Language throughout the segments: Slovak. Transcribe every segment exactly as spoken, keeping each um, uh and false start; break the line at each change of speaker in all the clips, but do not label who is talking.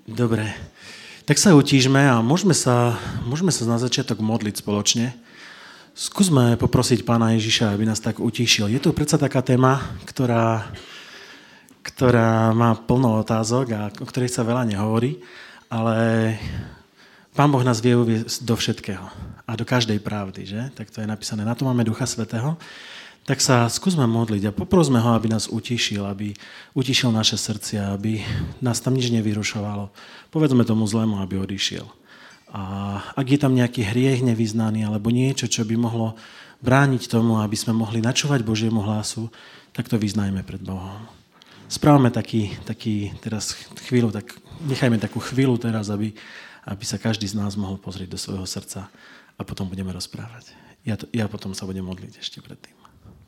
Dobre, tak sa utížme a môžeme sa, môžeme sa na začiatok modliť spoločne. Skúsme poprosiť Pána Ježiša, aby nás tak utíšil. Je to predsa taká téma, ktorá, ktorá má plno otázok a o ktorej sa veľa nehovorí, ale Pán Boh nás vie uviesť do všetkého a do každej pravdy, že? Tak to je napísané. Na to máme Ducha Svätého. Tak sa skúsme modliť a poprosme ho, aby nás utíšil, aby utíšil naše srdcia, aby nás tam nič nevyrušovalo. Povedzme tomu zlému, aby odišiel. A ak je tam nejaký hriech nevyznaný alebo niečo, čo by mohlo brániť tomu, aby sme mohli načúvať Božiemu hlasu, tak to vyznajme pred Bohom. Správame taký, taký teraz chvíľu, tak nechajme takú chvíľu teraz, aby, aby sa každý z nás mohol pozrieť do svojho srdca a potom budeme rozprávať. Ja, to, ja potom sa budem modliť ešte predtým.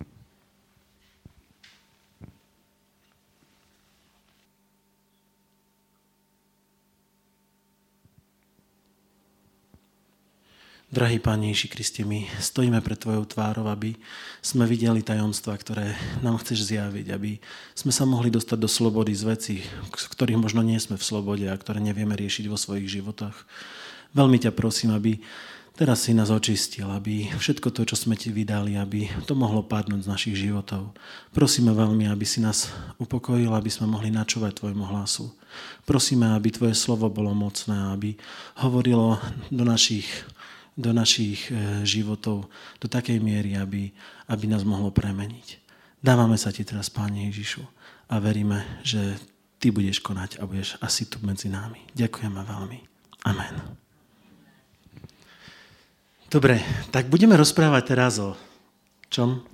Drahý Pán Ježiši Kriste, my stojíme pred Tvojou tvárou, aby sme videli tajomstvá, ktoré nám chceš zjaviť, aby sme sa mohli dostať do slobody z vecí, z ktorých možno nie sme v slobode a ktoré nevieme riešiť vo svojich životoch. Veľmi ťa prosím, aby teraz si nás očistil, aby všetko to, čo sme Ti vydali, aby to mohlo padnúť z našich životov. Prosíme veľmi, aby si nás upokojil, aby sme mohli načúvať Tvojmu hlasu. Prosíme, aby Tvoje slovo bolo mocné, aby hovorilo do našich do našich životov do takej miery, aby, aby nás mohlo premeniť. Dávame sa Ti teraz, Páne Ježišu, a veríme, že Ty budeš konať a budeš asi tu medzi nami. Ďakujeme veľmi. Amen. Dobre, tak budeme rozprávať teraz o čom?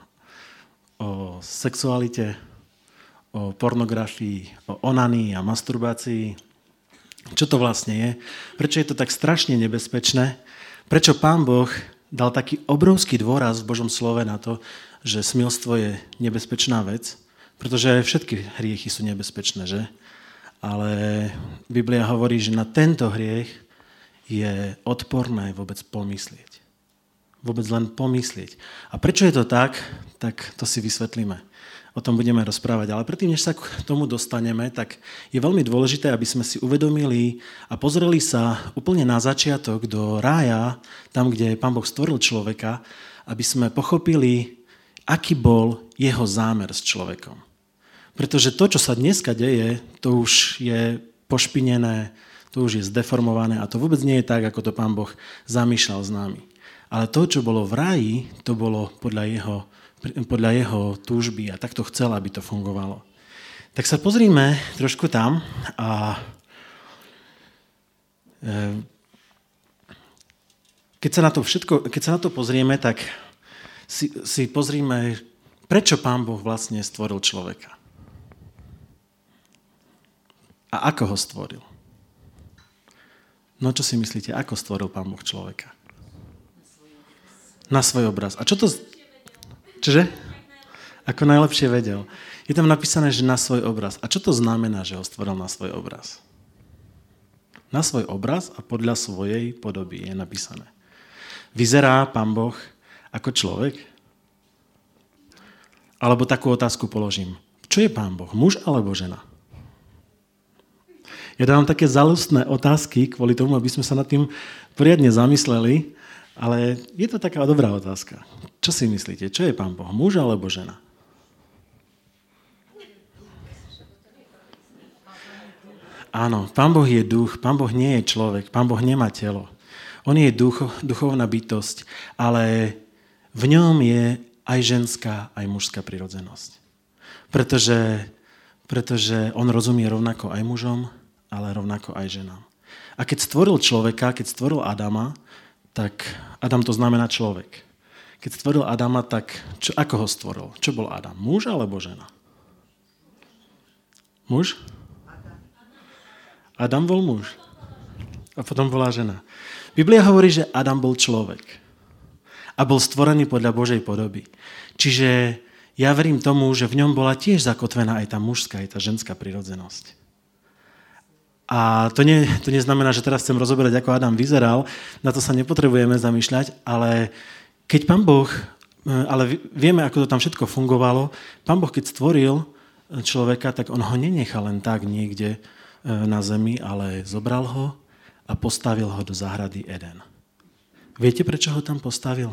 O sexualite, o pornografii, o onanii a masturbácii. Čo to vlastne je? Prečo je to tak strašne nebezpečné? Prečo Pán Boh dal taký obrovský dôraz v Božom slove na to, že smilstvo je nebezpečná vec? Pretože všetky hriechy sú nebezpečné, že? Ale Biblia hovorí, že na tento hriech je odporné vôbec pomyslieť. Vôbec len pomyslieť. A prečo je to tak, tak to si vysvetlíme. O tom budeme rozprávať. Ale predtým, než sa k tomu dostaneme, tak je veľmi dôležité, aby sme si uvedomili a pozreli sa úplne na začiatok do rája, tam, kde Pán Boh stvoril človeka, aby sme pochopili, aký bol jeho zámer s človekom. Pretože to, čo sa dneska deje, to už je pošpinené, to už je zdeformované a to vôbec nie je tak, ako to Pán Boh zamýšľal s nami. Ale to, čo bolo v ráji, to bolo podľa jeho podľa jeho túžby a takto chcel, aby to fungovalo. Tak sa pozrime trošku tam a keď sa na to všetko, keď sa na to pozrieme, tak si, si pozrime, prečo Pán Boh vlastne stvoril človeka. A ako ho stvoril? No čo si myslíte, ako stvoril Pán Boh človeka? Na svoj obraz. A čo to... Čože? Ako najlepšie vedel. Je tam napísané, že na svoj obraz. A čo to znamená, že ho stvoril na svoj obraz? Na svoj obraz a podľa svojej podoby je napísané. Vyzerá Pán Boh ako človek? Alebo takú otázku položím. Čo je Pán Boh? Muž alebo žena? Ja dávam také zalustné otázky kvôli tomu, aby sme sa nad tým poriadne zamysleli. Ale je to taká dobrá otázka. Čo si myslíte? Čo je Pán Boh? Muž alebo žena? Áno, Pán Boh je duch. Pán Boh nie je človek. Pán Boh nemá telo. On je ducho, duchovná bytosť, ale v ňom je aj ženská, aj mužská prirodzenosť. Pretože, pretože on rozumie rovnako aj mužom, ale rovnako aj ženám. A keď stvoril človeka, keď stvoril Adama, tak Adam to znamená človek. Keď stvoril Adama, tak čo, ako ho stvoril? Čo bol Adam? Muž alebo žena? Muž? Adam bol muž. A potom bola žena. Biblia hovorí, že Adam bol človek. A bol stvorený podľa Božej podoby. Čiže ja verím tomu, že v ňom bola tiež zakotvená aj tá mužská, aj tá ženská prirodzenosť. A to, nie, to neznamená, že teraz chcem rozoberať, ako Adam vyzeral, na to sa nepotrebujeme zamýšľať, ale keď Pán Boh, ale vieme, ako to tam všetko fungovalo, Pán Boh, keď stvoril človeka, tak on ho nenechal len tak niekde na zemi, ale zobral ho a postavil ho do záhrady Eden. Viete, prečo ho tam postavil?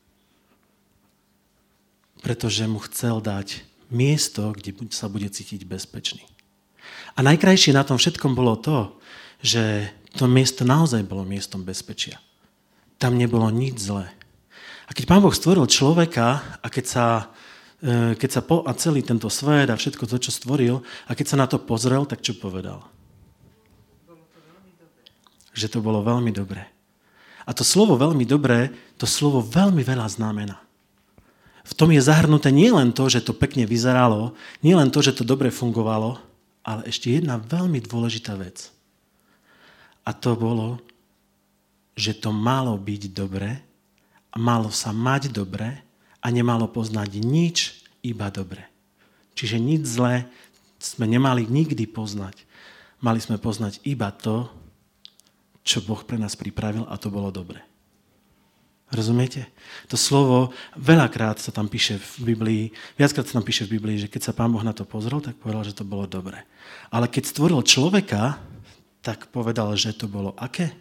Pretože mu chcel dať miesto, kde sa bude cítiť bezpečný. A najkrajšie na tom všetkom bolo to, že to miesto naozaj bolo miestom bezpečia. Tam nebolo nič zlé. A keď Pán Boh stvoril človeka a keď sa, keď sa po, a celý tento svet a všetko to, čo stvoril, a keď sa na to pozrel, tak čo povedal?
Bolo to veľmi dobré.
Že to bolo veľmi dobré. A to slovo veľmi dobré, to slovo veľmi veľa znamená. V tom je zahrnuté nie len to, že to pekne vyzeralo, nie len to, že to dobre fungovalo, ale ešte jedna veľmi dôležitá vec. A to bolo, že to malo byť dobre a malo sa mať dobre a nemalo poznať nič, iba dobre. Čiže nič zlé sme nemali nikdy poznať. Mali sme poznať iba to, čo Boh pre nás pripravil a to bolo dobre. Rozumiete? To slovo, veľakrát sa tam píše v Biblii, viackrát sa tam píše v Biblii, že keď sa Pán Boh na to pozrel, tak povedal, že to bolo dobre. Ale keď stvoril človeka, tak povedal, že to bolo aké?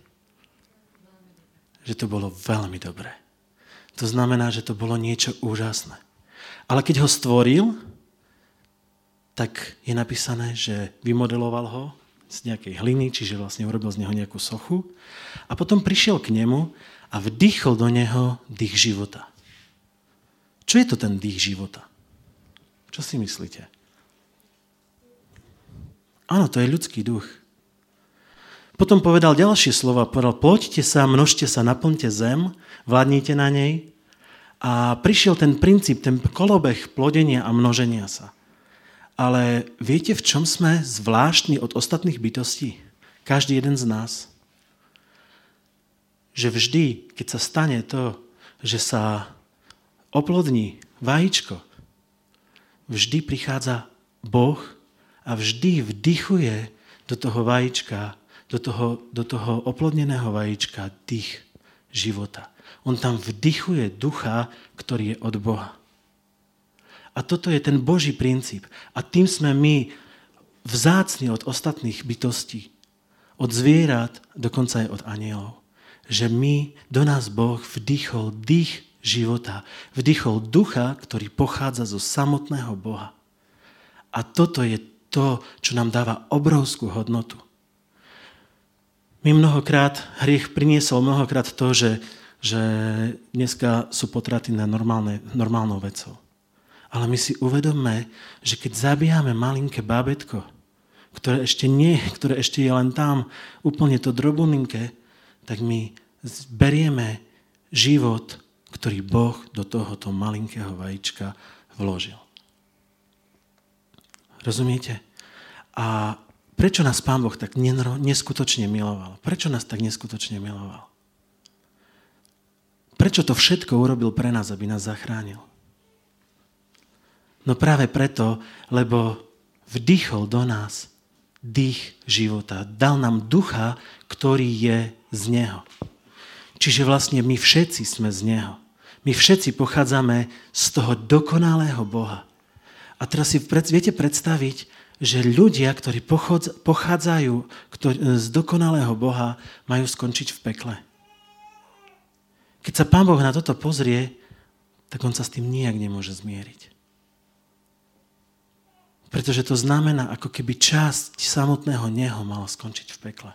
Že to bolo veľmi dobré. To znamená, že to bolo niečo úžasné. Ale keď ho stvoril, tak je napísané, že vymodeloval ho z nejakej hliny, čiže vlastne urobil z neho nejakú sochu a potom prišiel k nemu a vdýchol do neho dých života. Čo je to ten dých života? Čo si myslíte? Áno, to je ľudský duch. Potom povedal ďalšie slova, povedal, ploďte sa, množte sa, naplňte zem, vládnite na nej a prišiel ten princíp, ten kolobeh plodenia a množenia sa. Ale viete, v čom sme zvláštni od ostatných bytostí? Každý jeden z nás. Že vždy, keď sa stane to, že sa oplodní vajíčko, vždy prichádza Boh a vždy vdychuje do toho vajíčka, do toho, do toho oplodneného vajíčka dých života. On tam vdychuje ducha, ktorý je od Boha. A toto je ten Boží princíp. A tým sme my vzácni od ostatných bytostí, od zvierat, dokonca aj od anielov. Že my, do nás Boh vdychol dých života, vdychol ducha, ktorý pochádza zo samotného Boha. A toto je to, čo nám dáva obrovskú hodnotu. My mnohokrát, hriech priniesol mnohokrát to, že, že dneska sú potraty na normálne, normálnou vecou. Ale my si uvedomme, že keď zabíjame malinké bábätko, ktoré ešte nie, ktoré ešte je len tam, úplne to drobulinké, tak my berieme život, ktorý Boh do tohoto malinkého vajíčka vložil. Rozumiete? A prečo nás Pán Boh tak neskutočne miloval? Prečo nás tak neskutočne miloval? Prečo to všetko urobil pre nás, aby nás zachránil? No práve preto, lebo vdýchol do nás dých života. Dal nám ducha, ktorý je z Neho. Čiže vlastne my všetci sme z Neho. My všetci pochádzame z toho dokonalého Boha. A teraz si viete predstaviť, že ľudia, ktorí pochádzajú z dokonalého Boha, majú skončiť v pekle. Keď sa Pán Boh na toto pozrie, tak on sa s tým nijak nemôže zmieriť. Pretože to znamená, ako keby časť samotného Neho mala skončiť v pekle.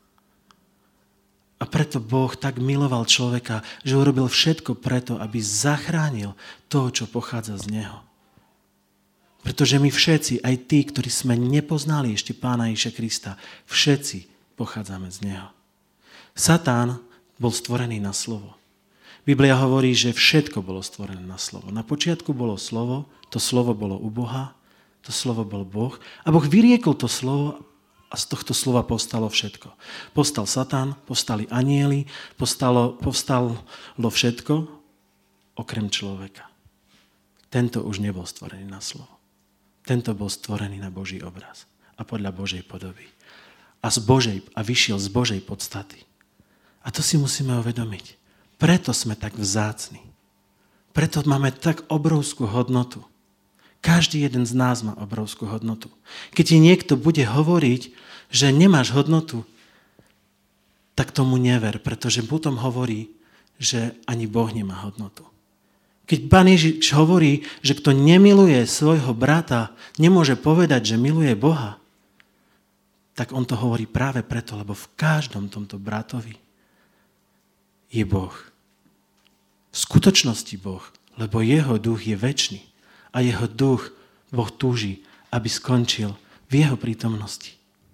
A preto Boh tak miloval človeka, že urobil všetko preto, aby zachránil to, čo pochádza z Neho. Pretože my všetci, aj tí, ktorí sme nepoznali ešte Pána Ježiša Krista, všetci pochádzame z Neho. Satán bol stvorený na slovo. Biblia hovorí, že všetko bolo stvorené na slovo. Na počiatku bolo slovo, to slovo bolo u Boha, to slovo bol Boh a Boh vyriekol to slovo a z tohto slova povstalo všetko. Povstal Satán, povstali anjeli, povstalo, povstalo všetko okrem človeka. Tento už nebol stvorený na slovo. Tento bol stvorený na Boží obraz a podľa Božej podoby. A, z Božej, a vyšiel z Božej podstaty. A to si musíme uvedomiť. Preto sme tak vzácni. Preto máme tak obrovskú hodnotu. Každý jeden z nás má obrovskú hodnotu. Keď ti niekto bude hovoriť, že nemáš hodnotu, tak tomu never, pretože potom hovorí, že ani Boh nemá hodnotu. Keď Pán Ježiš hovorí, že kto nemiluje svojho brata, nemôže povedať, že miluje Boha, tak on to hovorí práve preto, lebo v každom tomto bratovi je Boh. V skutočnosti Boh, lebo jeho duch je večný a jeho duch Boh túži, aby skončil v jeho prítomnosti.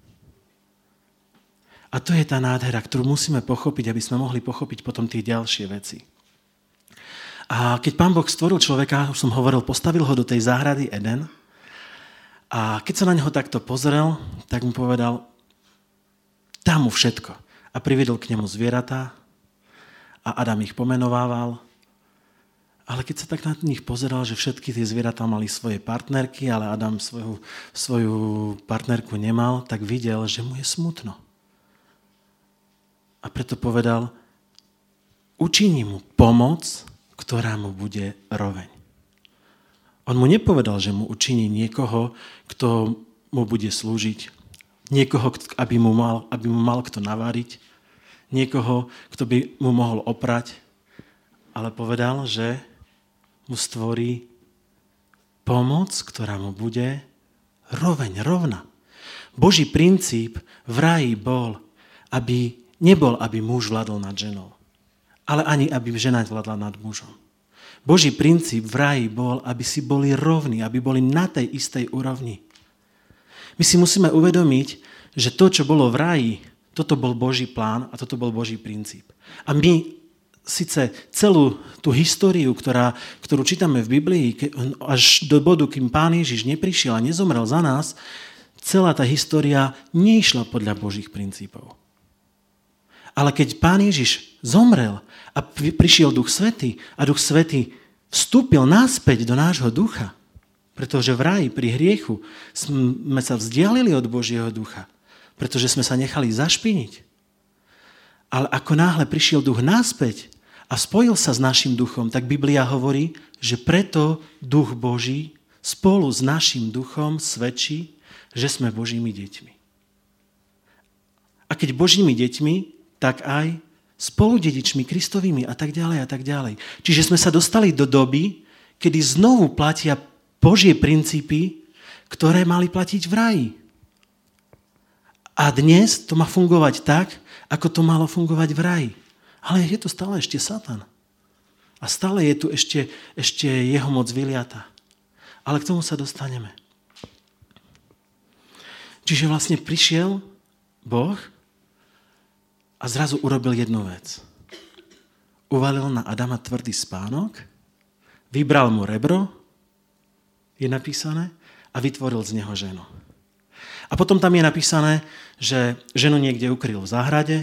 A to je tá nádhera, ktorú musíme pochopiť, aby sme mohli pochopiť potom tie ďalšie veci. A keď Pán Boh stvoril človeka, už som hovoril, postavil ho do tej záhrady Eden a keď sa na neho takto pozrel, tak mu povedal, dá mu všetko. A priviedol k nemu zvieratá a Adam ich pomenovával. Ale keď sa tak na nich pozeral, že všetky tie zvieratá mali svoje partnerky, ale Adam svoju, svoju partnerku nemal, tak videl, že mu je smutno. A preto povedal, učiní mu pomoc, ktorá mu bude roveň. On mu nepovedal, že mu učiní niekoho, kto mu bude slúžiť, niekoho, aby mu mal, aby mu mal kto naváriť, niekoho, kto by mu mohol oprať, ale povedal, že mu stvorí pomoc, ktorá mu bude roveň, rovna. Boží princíp v ráji bol, aby nebol, aby muž vládol nad ženou, ale ani, aby žena vládla nad mužom. Boží princíp v ráji bol, aby si boli rovní, aby boli na tej istej úrovni. My si musíme uvedomiť, že to, čo bolo v ráji, toto bol Boží plán a toto bol Boží princíp. A my síce celú tú históriu, ktorá, ktorú čítame v Biblii, až do bodu, kým Pán Ježiš neprišiel a nezomrel za nás, celá tá história neišla podľa Božích princípov. Ale keď Pán Ježiš zomrel a prišiel Duch Svätý a Duch Svätý vstúpil naspäť do nášho ducha, pretože v ráji pri hriechu sme sa vzdialili od Božieho ducha, pretože sme sa nechali zašpiniť. Ale ako náhle prišiel duch naspäť a spojil sa s našim duchom, tak Biblia hovorí, že preto Duch Boží spolu s našim duchom svedčí, že sme Božími deťmi. A keď Božími deťmi, tak aj spolu dedičmi Kristovými a tak ďalej a tak ďalej. Čiže sme sa dostali do doby, kedy znovu platia Božie princípy, ktoré mali platiť v ráji. A dnes to má fungovať tak, ako to malo fungovať v ráji. Ale je tu stále ešte Satan. A stále je tu ešte, ešte jeho moc vyliata. Ale k tomu sa dostaneme. Čiže vlastne prišiel Boh a zrazu urobil jednu vec. Uvalil na Adama tvrdý spánok, vybral mu rebro, je napísané, a vytvoril z neho ženu. A potom tam je napísané, že ženu niekde ukryl v záhrade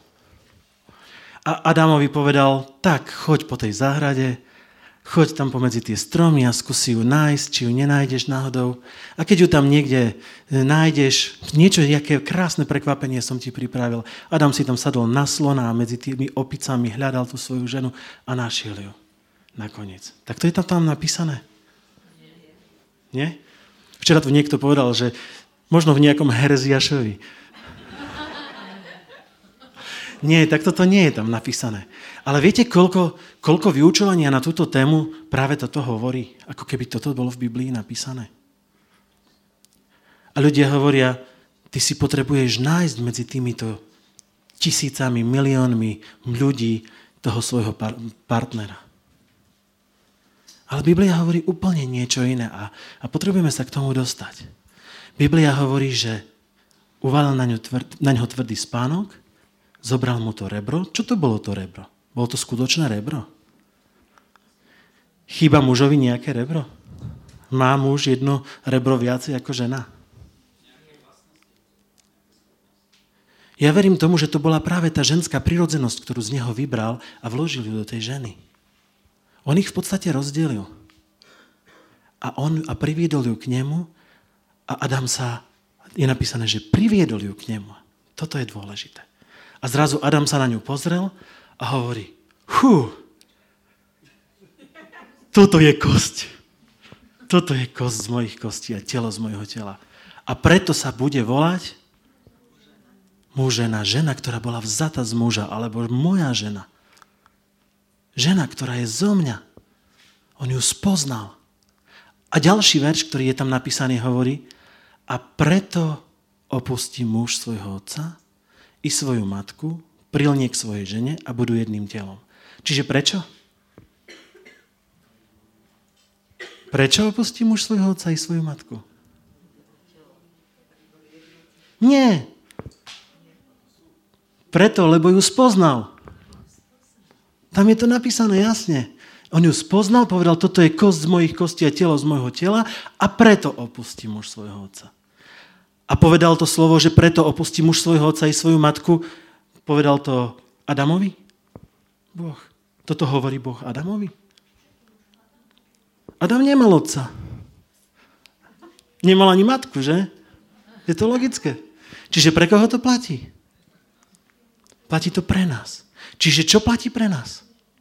a Adamovi povedal, tak choď po tej záhrade, choď tam pomedzi tie stromy a skúsi ju nájsť, či ju nenájdeš náhodou. A keď ju tam niekde nájdeš, niečo, jaké krásne prekvapenie som ti pripravil. Adam si tam sadol na slona a medzi tými opicami hľadal tú svoju ženu a našiel ju. Nakoniec. Tak to je tam, tam napísané? Nie? Včera tu niekto povedal, že možno v nejakom Hereziašovi. Nie, tak toto nie je tam napísané. Ale viete, koľko, koľko vyučovania na túto tému práve toto hovorí? Ako keby toto bolo v Biblii napísané. A ľudia hovoria, ty si potrebuješ nájsť medzi týmito tisícami, miliónmi ľudí toho svojho par- partnera. Ale Biblia hovorí úplne niečo iné a, a potrebujeme sa k tomu dostať. Biblia hovorí, že uvalil na ňu, tvrd, na ňo tvrdý spánok, zobral mu to rebro. Čo to bolo to rebro? Bolo to skutočné rebro? Chýba mužovi nejaké rebro? Má muž jedno rebro viacej ako žena? Ja verím tomu, že to bola práve tá ženská prirodzenosť, ktorú z neho vybral a vložil ju do tej ženy. On ich v podstate rozdelil. A on a priviedol ju k nemu a Adam sa, je napísané, že priviedol ju k nemu. Toto je dôležité. A zrazu Adam sa na ňu pozrel a hovorí, hú, toto je kosť. toto je kosť z mojich kostí a telo z mojho tela. A preto sa bude volať mužena, žena, ktorá bola vzata z muža, alebo moja žena. Žena, ktorá je zo mňa. On ju spoznal. A ďalší verš, ktorý je tam napísaný, hovorí, a preto opustí muž svojho otca i svoju matku, prilnie k svojej žene a budú jedným telom. Čiže prečo? Prečo opustí muž svojho otca i svoju matku? Nie. Preto, lebo ju spoznal. Tam je to napísané jasne. On ju spoznal, povedal, toto je kosť z mojich kostí a telo z môjho tela a preto opustí muž svojho otca. A povedal to slovo, že preto opustí muž svojho otca i svoju matku, povedal to Adamovi? Boh. Toto hovorí Boh Adamovi? Adam nemal otca. Nemal ani matku, že? Je to logické. Čiže pre koho to platí? Platí to pre nás. Čiže čo platí pre nás?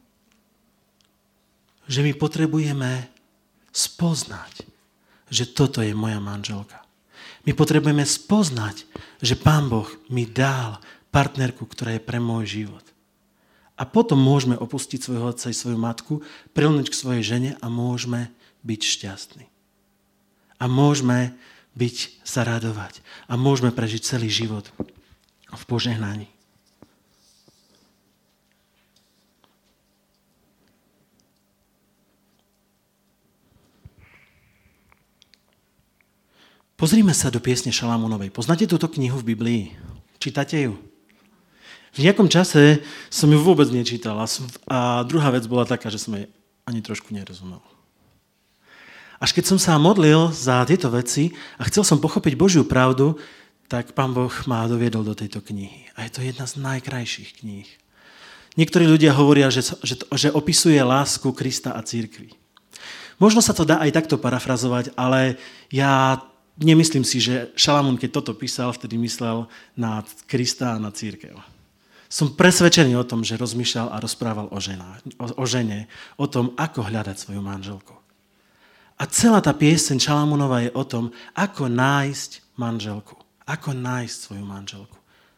Že my potrebujeme spoznať, že toto je moja manželka. My potrebujeme spoznať, že Pán Boh mi dal partnerku, ktorá je pre môj život. A potom môžeme opustiť svojho otca i svoju matku, prilnúť k svojej žene a môžeme byť šťastní. A môžeme byť, sa radovať. A môžeme prežiť celý život v požehnaní. Pozrime sa do piesne Šalamúnovej. Poznáte túto knihu v Biblii? Čítate ju? V nejakom čase som ju vôbec nečítal a druhá vec bola taká, že som jej ani trošku nerozumel. Až keď som sa modlil za tieto veci a chcel som pochopiť Božiu pravdu, tak Pán Boh ma doviedol do tejto knihy. A je to jedna z najkrajších kníh. Niektorí ľudia hovoria, že, že, že opisuje lásku Krista a cirkvi. Možno sa to dá aj takto parafrazovať, ale ja nemyslím si, že Šalamún, keď toto písal, vtedy myslel na Krista a na cirkev. Som presvedčený o tom, že rozmýšľal a rozprával o, žena, o, o žene, o tom, ako hľadať svoju manželku. A celá tá pieseň Šalamúnova je o tom, ako nájsť manželku. Ako nájsť svoju manželku.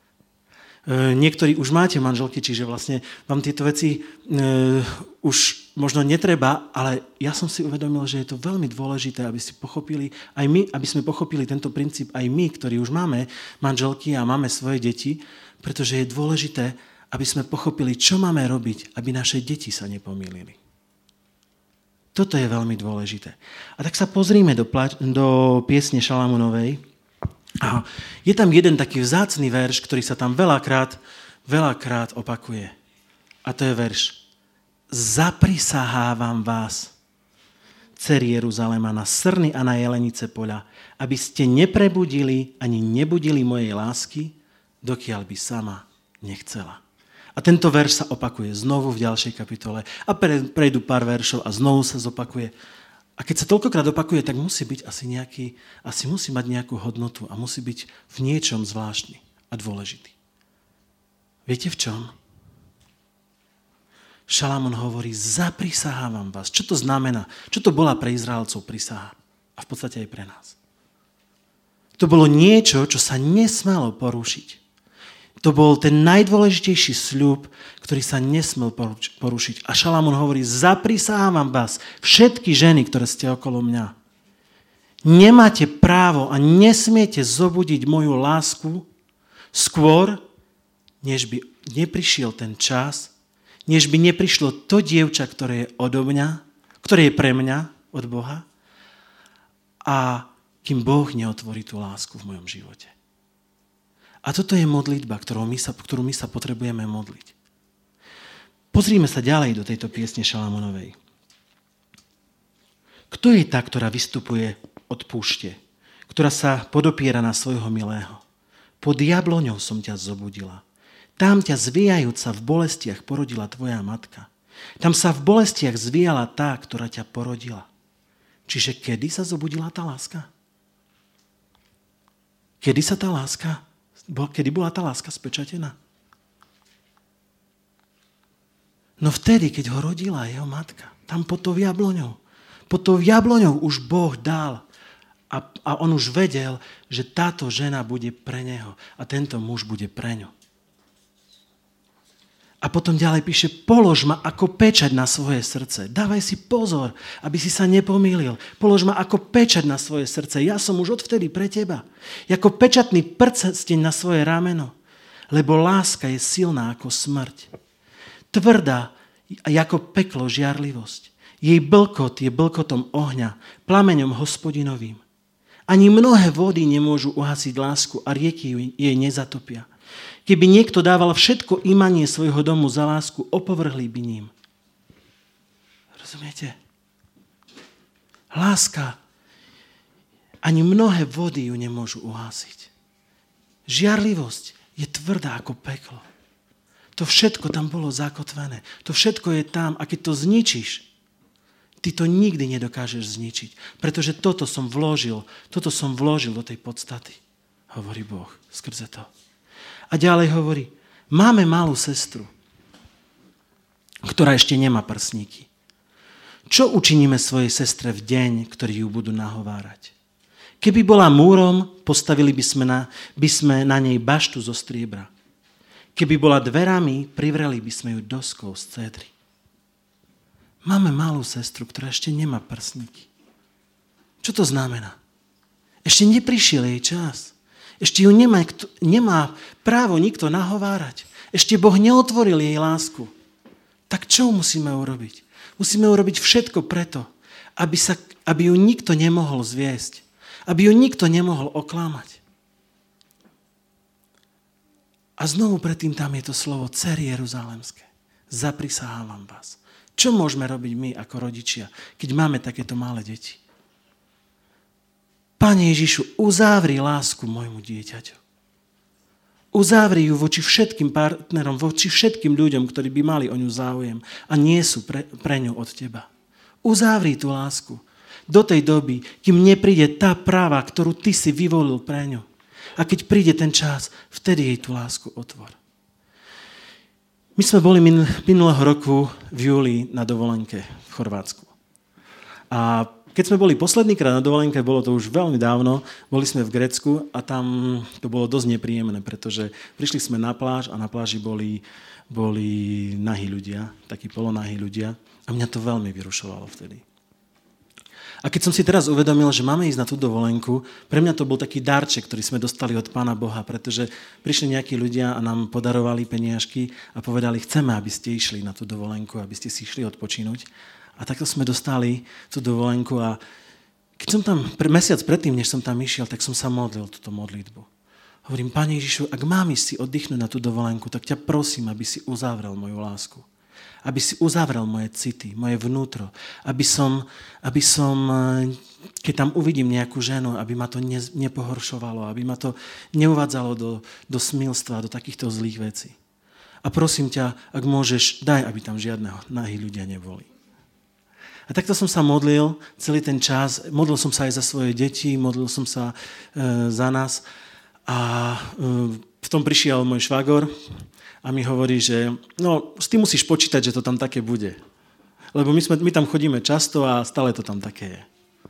E, niektorí už máte manželky, čiže vlastne vám tieto veci e, už možno netreba, ale ja som si uvedomil, že je to veľmi dôležité, aby si pochopili, aj my, aby sme pochopili tento princíp, aj my, ktorí už máme manželky a máme svoje deti, pretože je dôležité, aby sme pochopili, čo máme robiť, aby naše deti sa nepomýlili. Toto je veľmi dôležité. A tak sa pozrime do, plač- do piesne Šalamúnovej. A je tam jeden taký vzácny verš, ktorý sa tam veľakrát, veľakrát opakuje. A to je verš. Zaprisahávam vás, dcery Jeruzalema, na srny a na jelenice poľa, aby ste neprebudili ani nebudili mojej lásky, dokiaľ by sama nechcela. A tento verš sa opakuje znovu v ďalšej kapitole a prejdú pár veršov a znovu sa zopakuje. A keď sa toľkokrát opakuje, tak musí byť asi nejaký, asi musí mať nejakú hodnotu a musí byť v niečom zvláštny a dôležitý. Viete v čom? Šalamún hovorí, zaprisahávam vás. Čo to znamená? Čo to bola pre Izraelcov prísaha? A v podstate aj pre nás. To bolo niečo, čo sa nesmelo porušiť. To bol ten najdôležitejší sľub, ktorý sa nesmel porušiť. A Šalamún hovorí, zaprisahávam vás, všetky ženy, ktoré ste okolo mňa. Nemáte právo a nesmiete zobudiť moju lásku skôr, než by neprišiel ten čas, než by neprišlo to dievča, ktoré je odo mňa, ktoré je pre mňa od Boha, a kým Boh neotvorí tú lásku v mojom živote. A toto je modlitba, ktorú my sa, ktorú my sa potrebujeme modliť. Pozrime sa ďalej do tejto piesne Šalamúnovej. Kto je tá, ktorá vystupuje od púšte, ktorá sa podopiera na svojho milého? Pod jabloňou som ťa zobudila. Tam ťa zvíjajúca v bolestiach porodila tvoja matka. Tam sa v bolestiach zvíjala tá, ktorá ťa porodila. Čiže kedy sa zobudila tá láska? Kedy sa tá láska Kedy bola tá láska spečatená? No vtedy, keď ho rodila jeho matka. Tam pod tou jabloňou. Pod tou jabloňou už Boh dal a, a on už vedel, že táto žena bude pre neho a tento muž bude pre ňu. A potom ďalej píše, polož ma ako pečať na svoje srdce. Dávaj si pozor, aby si sa nepomýlil. Polož ma ako pečať na svoje srdce. Ja som už odvtedy pre teba. Jako pečatný prsteň na svoje rameno. Lebo láska je silná ako smrť. Tvrdá ako peklo žiarlivosť. Jej blkot je blkotom ohňa, plameňom hospodinovým. Ani mnohé vody nemôžu uhasiť lásku a rieky jej nezatopia. Keby niekto dával všetko imanie svojho domu za lásku, opovrhli by ním. Rozumiete? Láska, ani mnohé vody ju nemôžu uhásiť. Žiarlivosť je tvrdá ako peklo. To všetko tam bolo zakotvené. To všetko je tam a keď to zničíš, ty to nikdy nedokážeš zničiť. Pretože toto som vložil, toto som vložil do tej podstaty. Hovorí Boh skrze to. A ďalej hovorí, máme malú sestru, ktorá ešte nemá prsníky. Čo učiníme svojej sestre v deň, ktorý ju budú nahovárať? Keby bola múrom, postavili by sme na, by sme na nej baštu zo striebra. Keby bola dverami, privreli by sme ju doskou z cédry. Máme malú sestru, ktorá ešte nemá prsníky. Čo to znamená? Ešte neprišiel jej čas. Ešte ju nemá, nemá právo nikto nahovárať. Ešte Boh neotvoril jej lásku. Tak čo musíme urobiť? Musíme urobiť všetko preto, aby, sa, aby ju nikto nemohol zviesť. Aby ju nikto nemohol oklamať. A znovu predtým tam je to slovo dcery Jeruzalemské. Zaprisahávam vás. Čo môžeme robiť my ako rodičia, keď máme takéto malé deti? Pane Ježišu, uzávri lásku môjmu dieťaťu. Uzávri ju voči všetkým partnerom, voči všetkým ľuďom, ktorí by mali o ňu záujem a nie sú pre, pre ňu od teba. Uzávri tú lásku do tej doby, kým nepríde tá práva, ktorú ty si vyvolil pre ňu. A keď príde ten čas, vtedy jej tú lásku otvor. My sme boli minulého roku v júli na dovolenke v Chorvátsku. A keď sme boli poslednýkrát na dovolenke, bolo to už veľmi dávno, boli sme v Grécku a tam to bolo dosť nepríjemné, pretože prišli sme na pláž a na pláži boli, boli nahí ľudia, takí polonahí ľudia a mňa to veľmi vyrušovalo vtedy. A keď som si teraz uvedomil, že máme ísť na tú dovolenku, pre mňa to bol taký darček, ktorý sme dostali od Pána Boha, pretože prišli nejakí ľudia a nám podarovali peniažky a povedali, chceme, aby ste išli na tú dovolenku, aby ste si išli odpočinúť. A takto sme dostali tú dovolenku a keď som tam, mesiac predtým, než som tam išiel, tak som sa modlil túto modlitbu. Hovorím, Pane Ježišu, ak mám ísť si oddychnúť na tú dovolenku, tak ťa prosím, aby si uzavrel moju lásku. Aby si uzavrel moje city, moje vnútro. Aby som, aby som, keď tam uvidím nejakú ženu, aby ma to ne, nepohoršovalo, aby ma to neuvádzalo do, do smilstva, do takýchto zlých vecí. A prosím ťa, ak môžeš, daj, aby tam žiadneho nahí ľudia neboli. A takto som sa modlil celý ten čas. Modlil som sa aj za svoje deti, modlil som sa e, za nás. A e, v tom prišiel môj švagor a mi hovorí, že no, s tým musíš počítať, že to tam také bude. Lebo my, sme, my tam chodíme často a stále to tam také je.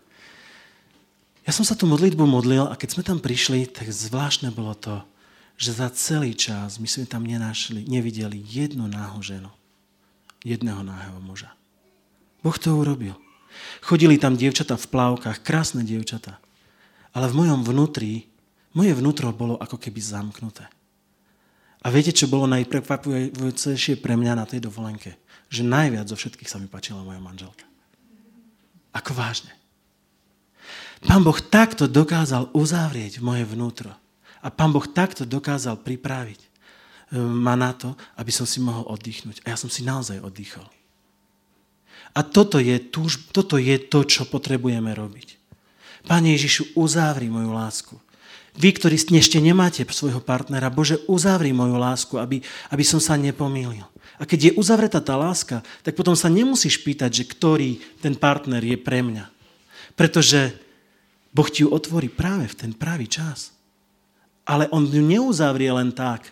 Ja som sa tú modlitbu modlil a keď sme tam prišli, tak zvláštne bolo to, že za celý čas my sme tam nenašli, nevideli jednu náhu ženu. Jedného náhého muža. Boh to urobil. Chodili tam dievčatá v plavkách, krásne dievčatá. Ale v mojom vnútri, moje vnútro bolo ako keby zamknuté. A viete, čo bolo najprekvapujúcejšie pre mňa na tej dovolenke? Že najviac zo všetkých sa mi páčila moja manželka. Ako vážne. Pán Boh takto dokázal uzavrieť moje vnútro. A Pán Boh takto dokázal pripraviť ma na to, aby som si mohol oddychnúť. A ja som si naozaj oddychol. A toto je, túž, toto je to, čo potrebujeme robiť. Pane Ježišu, uzávri moju lásku. Vy, ktorí ešte nemáte svojho partnera, Bože, uzávri moju lásku, aby, aby som sa nepomýlil. A keď je uzavretá tá láska, tak potom sa nemusíš pýtať, že ktorý ten partner je pre mňa. Pretože Boh ti ju otvorí práve v ten pravý čas. Ale on ju neuzavrie len tak.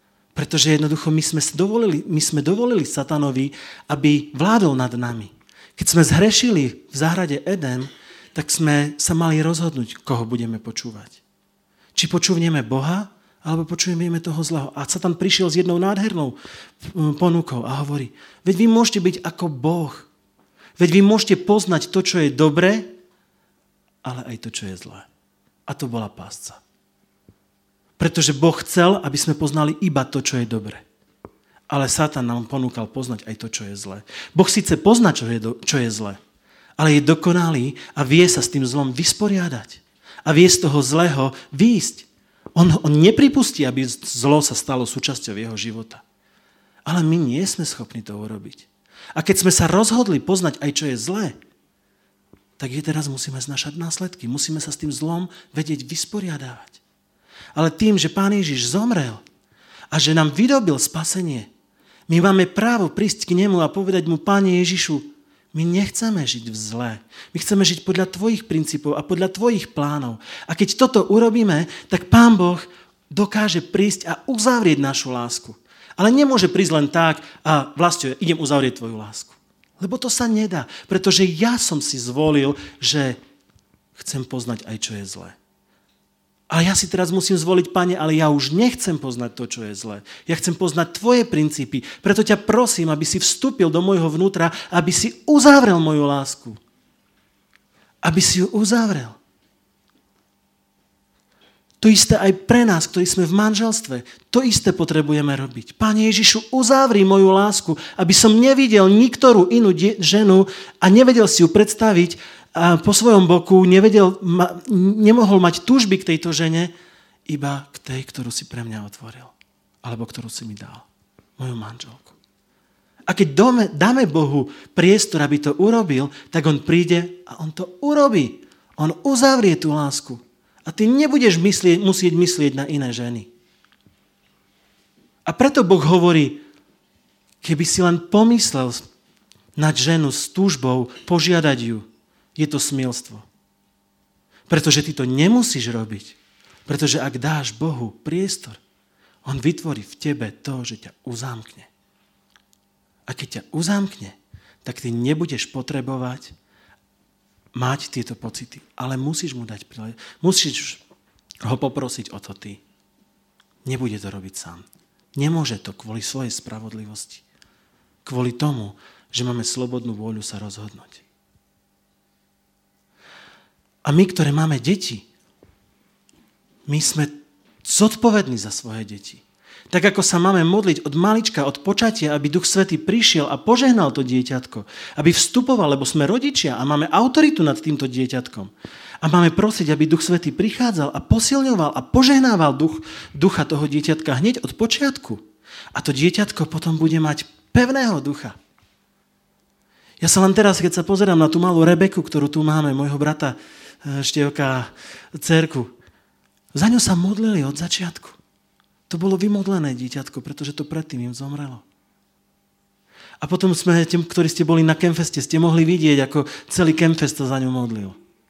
Pretože jednoducho my sme dovolili, my sme dovolili satanovi, aby vládol nad nami. Keď sme zhrešili v záhrade Eden, tak sme sa mali rozhodnúť, koho budeme počúvať. Či počúvneme Boha, alebo počujeme toho zlého. A Satan prišiel s jednou nádhernou ponukou a hovorí, veď vy môžete byť ako Boh. Veď vy môžete poznať to, čo je dobré, ale aj to, čo je zlé. A to bola pásca. Pretože Boh chcel, aby sme poznali iba to, čo je dobré. Ale Satan nám ponúkal poznať aj to, čo je zlé. Boh síce pozná, čo je, do, čo je zlé, ale je dokonalý a vie sa s tým zlom vysporiadať. A vie z toho zlého výjsť. On, on nepripustí, aby zlo sa stalo súčasťou jeho života. Ale my nie sme schopní to urobiť. A keď sme sa rozhodli poznať aj, čo je zlé, tak je teraz musíme znašať následky. Musíme sa s tým zlom vedieť vysporiadávať. Ale tým, že Pán Ježiš zomrel a že nám vydobil spasenie, my máme právo prísť k nemu a povedať mu, Páne Ježišu, my nechceme žiť v zle. My chceme žiť podľa tvojich princípov a podľa tvojich plánov. A keď toto urobíme, tak Pán Boh dokáže prísť a uzavrieť našu lásku. Ale nemôže prísť len tak a vlastne idem uzavrieť tvoju lásku. Lebo to sa nedá, pretože ja som si zvolil, že chcem poznať aj, čo je zlé. A ja si teraz musím zvoliť, Pane, ale ja už nechcem poznať to, čo je zlé. Ja chcem poznať tvoje princípy. Preto ťa prosím, aby si vstúpil do môjho vnútra, aby si uzavrel moju lásku. Aby si ju uzavrel. To isté aj pre nás, ktorí sme v manželstve. To isté potrebujeme robiť. Pane Ježišu, uzavri moju lásku, aby som nevidel niktorú inú de- ženu a nevedel si ju predstaviť a po svojom boku, nevedel, ma, nemohol mať túžby k tejto žene, iba k tej, ktorú si pre mňa otvoril. Alebo ktorú si mi dal. Moju manželku. A keď dáme, dáme Bohu priestor, aby to urobil, tak on príde a on to urobí. On uzavrie tú lásku. A ty nebudeš myslieť, musieť myslieť na iné ženy. A preto Boh hovorí, keby si len pomyslel nad ženu s túžbou požiadať ju, je to smilstvo. Pretože ty to nemusíš robiť. Pretože ak dáš Bohu priestor, on vytvorí v tebe to, že ťa uzámkne. A keď ťa uzámkne, tak ty nebudeš potrebovať mať tieto pocity. Ale musíš mu dať príležitosť. Musíš ho poprosiť o to ty. Nebude to robiť sám. Nemôže to kvôli svojej spravodlivosti. Kvôli tomu, že máme slobodnú vôľu sa rozhodnúť. A my, ktoré máme deti, my sme zodpovední za svoje deti. Tak ako sa máme modliť od malička, od počatia, aby Duch Svätý prišiel a požehnal to dieťatko, aby vstupoval, lebo sme rodičia a máme autoritu nad týmto dieťatkom. A máme prosiť, aby Duch Svätý prichádzal a posilňoval a požehnával duch, ducha toho dieťatka hneď od počiatku. A to dieťatko potom bude mať pevného ducha. Ja sa len teraz, keď sa pozerám na tú malú Rebeku, ktorú tu máme, môjho brata Števka, dcerku, za ňu sa modlili od začiatku. To bolo vymodlené dieťatko, pretože to predtým im zomrelo. A potom sme, tým, ktorí ste boli na Campfeste, ste mohli vidieť, ako celý Campfest sa za ňu modlil.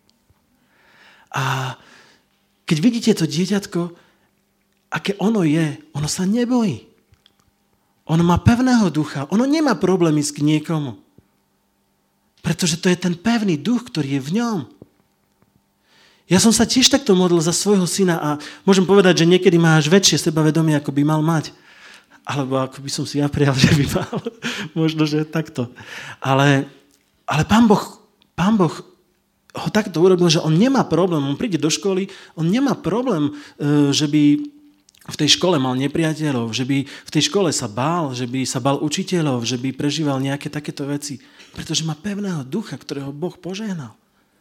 A keď vidíte to dieťatko, aké ono je, ono sa nebojí. Ono má pevného ducha, ono nemá problémy s niekomu. Pretože to je ten pevný duch, ktorý je v ňom. Ja som sa tiež takto modlil za svojho syna a môžem povedať, že niekedy má až väčšie sebavedomie, ako by mal mať. Alebo ako by som si ja prijal, že by mal. Možno, že takto. Ale, ale pán Boh, pán Boh ho takto urobil, že on nemá problém. On príde do školy, on nemá problém, že by v tej škole mal nepriateľov, že by v tej škole sa bál, že by sa bál učiteľov, že by prežíval nejaké takéto veci. Pretože má pevného ducha, ktorého Boh požehnal.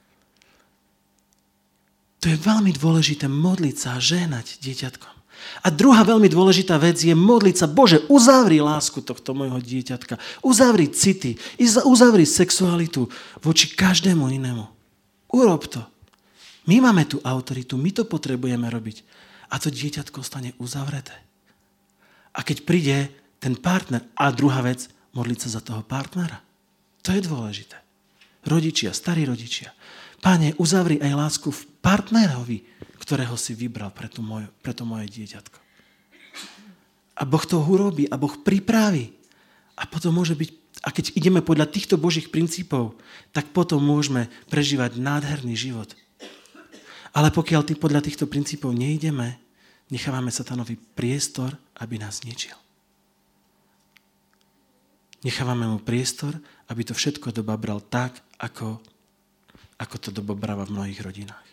To je veľmi dôležité modliť sa a žehnať dieťatkom. A druhá veľmi dôležitá vec je modliť sa, Bože, uzavri lásku tohto môjho dieťatka, uzavri city, uzavri sexualitu voči každému inému. Urob to. My máme tú autoritu, my to potrebujeme robiť. A to dieťatko stane uzavreté. A keď príde ten partner, a druhá vec, modliť sa za toho partnera. To je dôležité. Rodičia, starí rodičia. Páne, uzavri aj lásku v partnerovi, ktorého si vybral pre, tú moje, pre to moje dieťatko. A Boh to urobí a Boh pripraví. A potom môže byť A keď ideme podľa týchto Božích princípov, tak potom môžeme prežívať nádherný život. Ale pokiaľ tý, podľa týchto princípov neideme, nechávame Satanovi priestor, aby nás ničil. Nechávame mu priestor, aby to všetko dobabral tak, ako, ako to dobabráva v mnohých rodinách.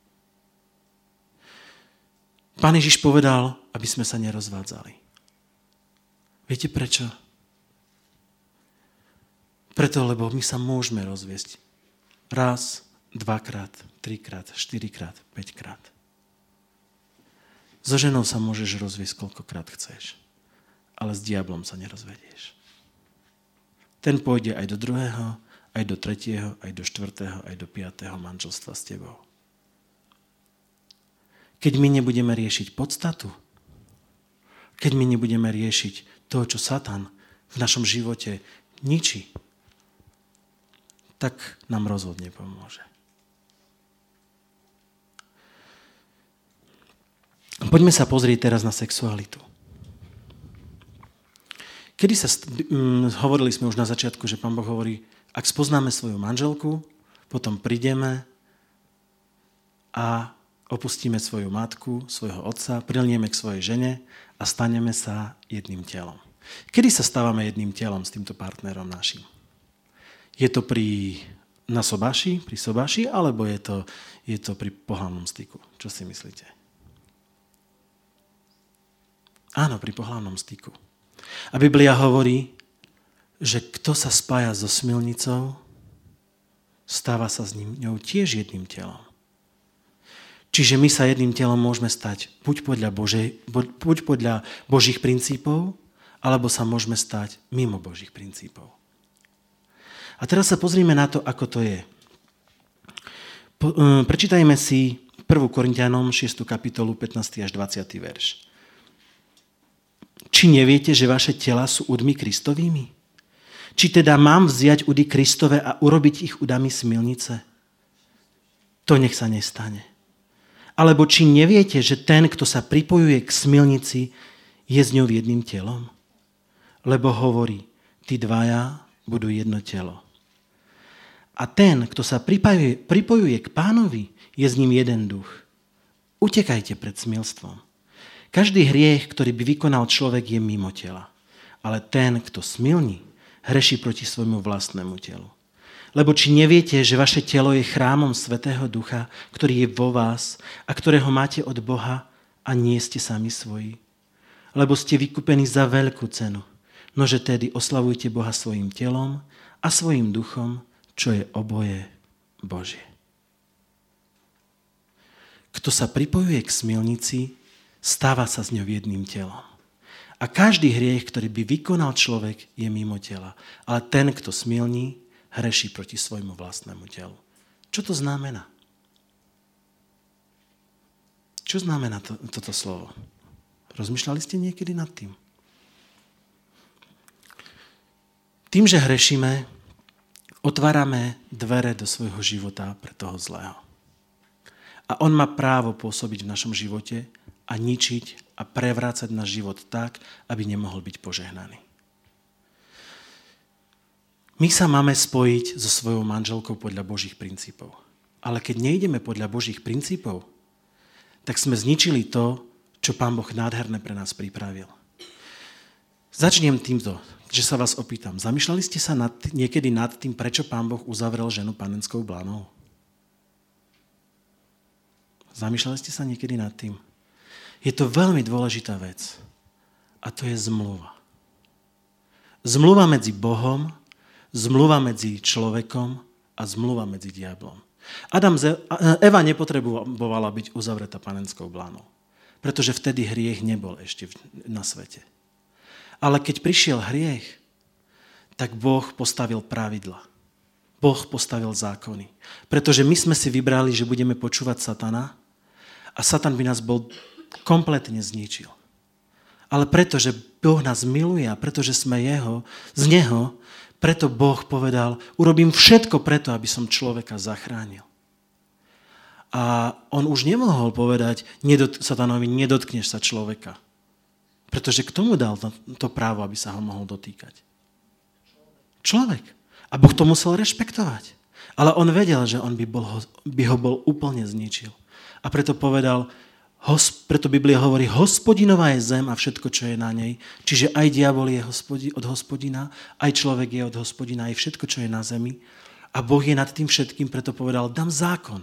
Pán Ježiš povedal, aby sme sa nerozvádzali. Viete prečo? Preto, lebo my sa môžeme rozviesť. Raz, dvakrát, trikrát, štyrikrát, päťkrát. So ženou sa môžeš rozviesť koľkokrát chceš, ale s diablom sa nerozvedieš. Ten pôjde aj do druhého, aj do tretieho, aj do štvrtého, aj do piatého manželstva s tebou. Keď my nebudeme riešiť podstatu, keď my nebudeme riešiť to, čo Satan v našom živote ničí, tak nám rozvod nepomôže. Poďme sa pozrieť teraz na sexualitu. Kedy sa, hm, hovorili sme už na začiatku, že Pán Boh hovorí, ak spoznáme svoju manželku, potom prídeme a opustíme svoju matku, svojho otca, prilnieme k svojej žene a staneme sa jedným telom. Kedy sa stávame jedným telom s týmto partnerom našim? Je to pri, na sobáši, pri sobáši, alebo je to, je to pri pohlavnom styku? Čo si myslíte? Áno, pri pohlavnom styku. A Biblia hovorí, že kto sa spája so smilnicou, stáva sa s ňou tiež jedným telom. Čiže my sa jedným telom môžeme stať buď podľa, Božej, buď podľa Božích princípov, alebo sa môžeme stať mimo Božích princípov. A teraz sa pozrime na to, ako to je. Po, um, prečítajme si prvú Korinťanom šiestej kapitolu pätnásty až dvadsiaty verš. Či neviete, že vaše tela sú údmi Kristovými? Či teda mám vziať údy Kristove a urobiť ich údami smilnice? To nech sa nestane. Alebo či neviete, že ten, kto sa pripojuje k smilnici, je s ňou jedným telom? Lebo hovorí, tí dvaja budú jedno telo. A ten, kto sa pripojuje, pripojuje k Pánovi, je s ním jeden duch. Utekajte pred smilstvom. Každý hriech, ktorý by vykonal človek, je mimo tela. Ale ten, kto smilní, hreší proti svojmu vlastnému telu. Lebo či neviete, že vaše telo je chrámom Svätého Ducha, ktorý je vo vás a ktorého máte od Boha a nie ste sami svoji? Lebo ste vykúpení za veľkú cenu. Nože tedy oslavujte Boha svojim telom a svojim duchom, čo je oboje Božie. Kto sa pripojuje k smilnici, stáva sa s ňou jedným telom. A každý hriech, ktorý by vykonal človek, je mimo tela. Ale ten, kto smilní, hreší proti svojmu vlastnému telu. Čo to znamená? Čo znamená to, toto slovo? Rozmýšľali ste niekedy nad tým? Tým, že hrešíme, otvárame dvere do svojho života pre toho zlého. A on má právo pôsobiť v našom živote a ničiť a prevrácať náš život tak, aby nemohol byť požehnaný. My sa máme spojiť so svojou manželkou podľa Božích princípov. Ale keď nejdeme podľa Božích princípov, tak sme zničili to, čo Pán Boh nádherné pre nás pripravil. Začnem týmto, že sa vás opýtam. Zamýšľali ste sa nad, niekedy nad tým, prečo Pán Boh uzavrel ženu panenskou blánou? Zamýšľali ste sa niekedy nad tým? Je to veľmi dôležitá vec. A to je zmluva. Zmluva medzi Bohom, zmluva medzi človekom a zmluva medzi diablom. Adam, Eva nepotrebovala byť uzavretá panenskou blánou, pretože vtedy hriech nebol ešte na svete. Ale keď prišiel hriech, tak Boh postavil pravidla. Boh postavil zákony. Pretože my sme si vybrali, že budeme počúvať Satana a Satan by nás bol kompletne zničil. Ale pretože Boh nás miluje a pretože sme jeho, z neho, preto Boh povedal, urobím všetko preto, aby som človeka zachránil. A on už nemohol povedať nedot- Satanovi, nedotkneš sa človeka. Pretože k tomu dal to, to právo, aby sa ho mohol dotýkať? človek. A Boh to musel rešpektovať. Ale on vedel, že on by, bol, by ho bol úplne zničil. A preto povedal, hos, preto Biblia hovorí, Hospodinová je zem a všetko, čo je na nej. Čiže aj diabol je hospodi, od Hospodina, aj človek je od Hospodina, aj všetko, čo je na zemi. A Boh je nad tým všetkým, preto povedal, dám zákon.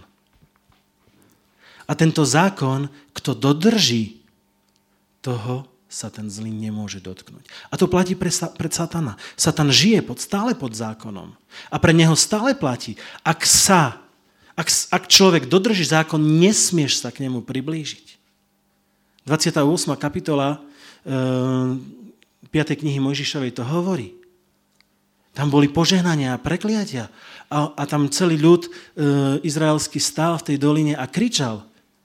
A tento zákon, kto dodrží, toho sa ten zlý nemôže dotknúť. A to platí pre, pre Satana. Satan žije pod, stále pod zákonom. A pre neho stále platí. Ak sa, ak, ak človek dodrží zákon, nesmieš sa k nemu priblížiť. dvadsiata ôsma kapitola e, piatej knihy Mojžišovej to hovorí. Tam boli požehnania a prekliatia. A, a tam celý ľud e, izraelský stál v tej doline a kričal.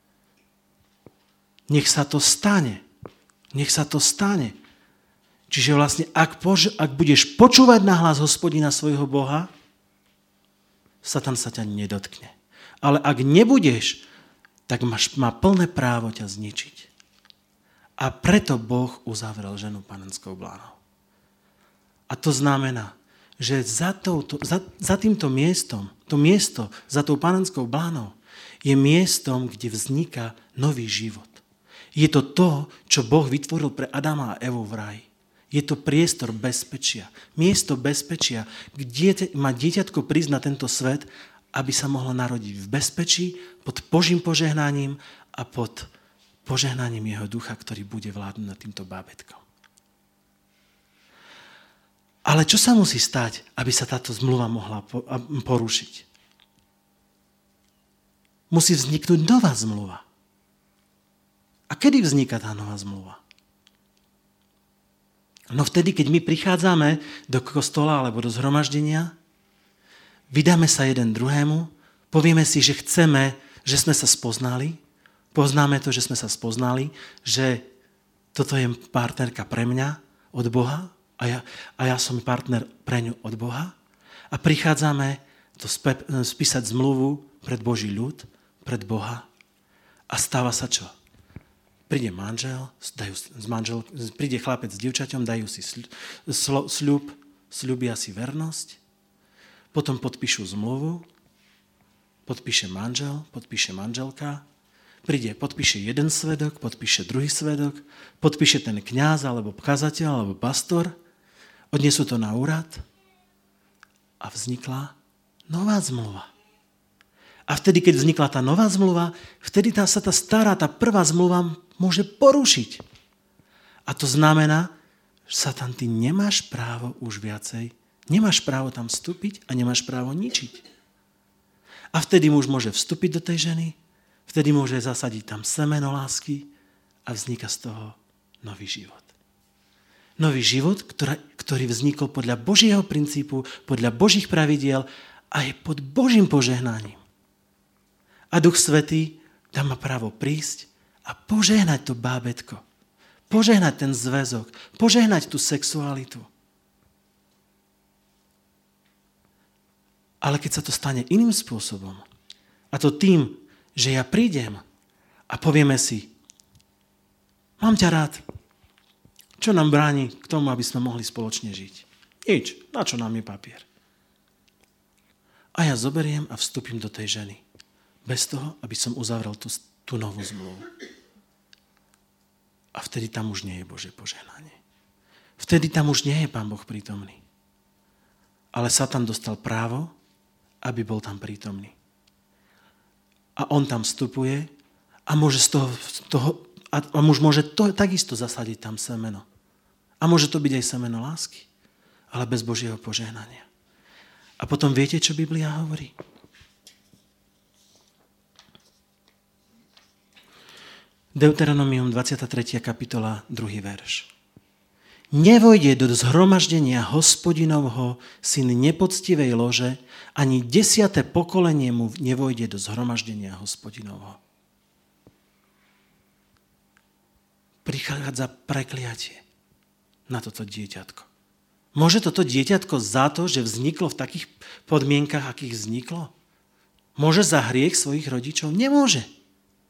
Nech sa to stane. Nech sa to stane. Čiže vlastne, ak, pož- ak budeš počúvať na hlas Hospodina svojho Boha, Satan sa ťa nedotkne. Ale ak nebudeš, tak máš, má plné právo ťa zničiť. A preto Boh uzavrel ženu panenskou blánou. A to znamená, že za, touto, za, za týmto miestom, to miesto za tou panenskou blánou je miestom, kde vzniká nový život. Je to to, čo Boh vytvoril pre Adama a Evu v raji. Je to priestor bezpečia. Miesto bezpečia, kde má dieťatko prísť na tento svet, aby sa mohlo narodiť v bezpečí, pod Božím požehnaním a pod požehnaním jeho ducha, ktorý bude vládnuť nad týmto bábätkom. Ale čo sa musí stať, aby sa táto zmluva mohla porušiť? Musí vzniknúť nová zmluva. A kedy vzniká tá nová zmluva? No vtedy, keď my prichádzame do kostola alebo do zhromaždenia, vydáme sa jeden druhému, povieme si, že chceme, že sme sa spoznali, poznáme to, že sme sa spoznali, že toto je partnerka pre mňa od Boha a ja, a ja som partner pre ňu od Boha a prichádzame to spe, spísať zmluvu pred Boží ľud, pred Boha a stáva sa čo? Príde manžel, dajú, z manžel, príde chlapec s dievčaťom, dajú si sľub, sľubia si vernosť, potom podpíšu zmluvu, podpíše manžel, podpíše manželka, príde, podpíše jeden svedok, podpíše druhý svedok, podpíše ten kňaz, alebo kazateľ, alebo pastor, odnesú to na úrad a vznikla nová zmluva. A vtedy, keď vznikla tá nová zmluva, vtedy tá, sa tá stará, tá prvá zmluva môže porušiť. A to znamená, že Satan, ty nemáš právo už viacej, nemáš právo tam vstúpiť a nemáš právo ničiť. A vtedy muž môže vstúpiť do tej ženy, vtedy môže zasadiť tam semeno lásky a vzniká z toho nový život. Nový život, ktorý, ktorý vznikol podľa Božieho princípu, podľa Božích pravidiel a je pod Božím požehnaním. A Duch Svätý tam má právo prísť a požehnať to bábätko. Požehnať ten zväzok. Požehnať tú sexualitu. Ale keď sa to stane iným spôsobom, a to tým, že ja prídem a povieme si, mám ťa rád, čo nám bráni k tomu, aby sme mohli spoločne žiť? Nič, na čo nám je papier? A ja zoberiem a vstúpim do tej ženy. Bez toho, aby som uzavrel tú, tú novú zmluvu. A vtedy tam už nie je Božie požehnanie. Vtedy tam už nie je Pán Boh prítomný. Ale Satan dostal právo, aby bol tam prítomný. A on tam vstupuje a môže z toho, toho a muž môže to, takisto zasadiť tam semeno. A môže to byť aj semeno lásky, ale bez Božieho požehnania. A potom viete, čo Biblia hovorí? Deuteronomium dvadsiata tretia kapitola, druhý verš. Nevojde do zhromaždenia Hospodinovho syn nepoctivej lože, ani desiate pokolenie mu nevojde do zhromaždenia Hospodinovho. Prichádza prekliatie na toto dieťatko. Môže toto dieťatko za to, že vzniklo v takých podmienkach, akých vzniklo? Môže za hriech svojich rodičov? Nemôže.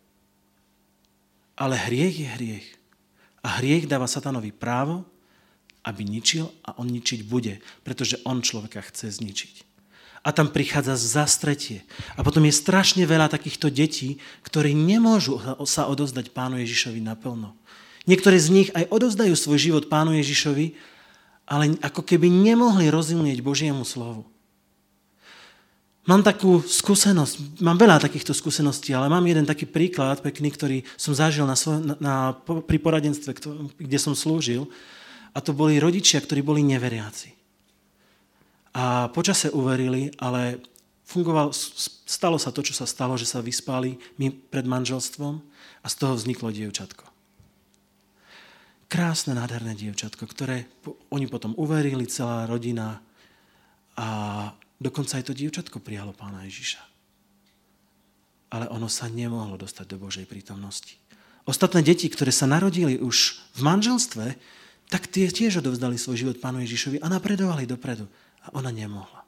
Ale hriech je hriech. A hriech dáva Satanovi právo aby ničil a on ničiť bude, pretože on človeka chce zničiť. A tam prichádza zastretie. A potom je strašne veľa takýchto detí, ktorí nemôžu sa odovzdať Pánu Ježišovi naplno. Niektoré z nich aj odovzdajú svoj život Pánu Ježišovi, ale ako keby nemohli rozumieť Božiemu slovu. Mám takú skúsenosť, mám veľa takýchto skúseností, ale mám jeden taký príklad pekný, ktorý som zažil na svoj, na, na, pri poradenstve, kde som slúžil. A to boli rodičia, ktorí boli neveriaci. A počase uverili, ale fungoval, stalo sa to, čo sa stalo, že sa vyspali my pred manželstvom a z toho vzniklo dievčatko. Krásne, nádherné dievčatko, ktoré oni potom uverili, celá rodina, a dokonca aj to dievčatko prijalo Pána Ježiša. Ale ono sa nemohlo dostať do Božej prítomnosti. Ostatné deti, ktoré sa narodili už v manželstve, tak tie tiež odovzdali svoj život Pánu Ježišovi a napredovali dopredu. A ona nemohla.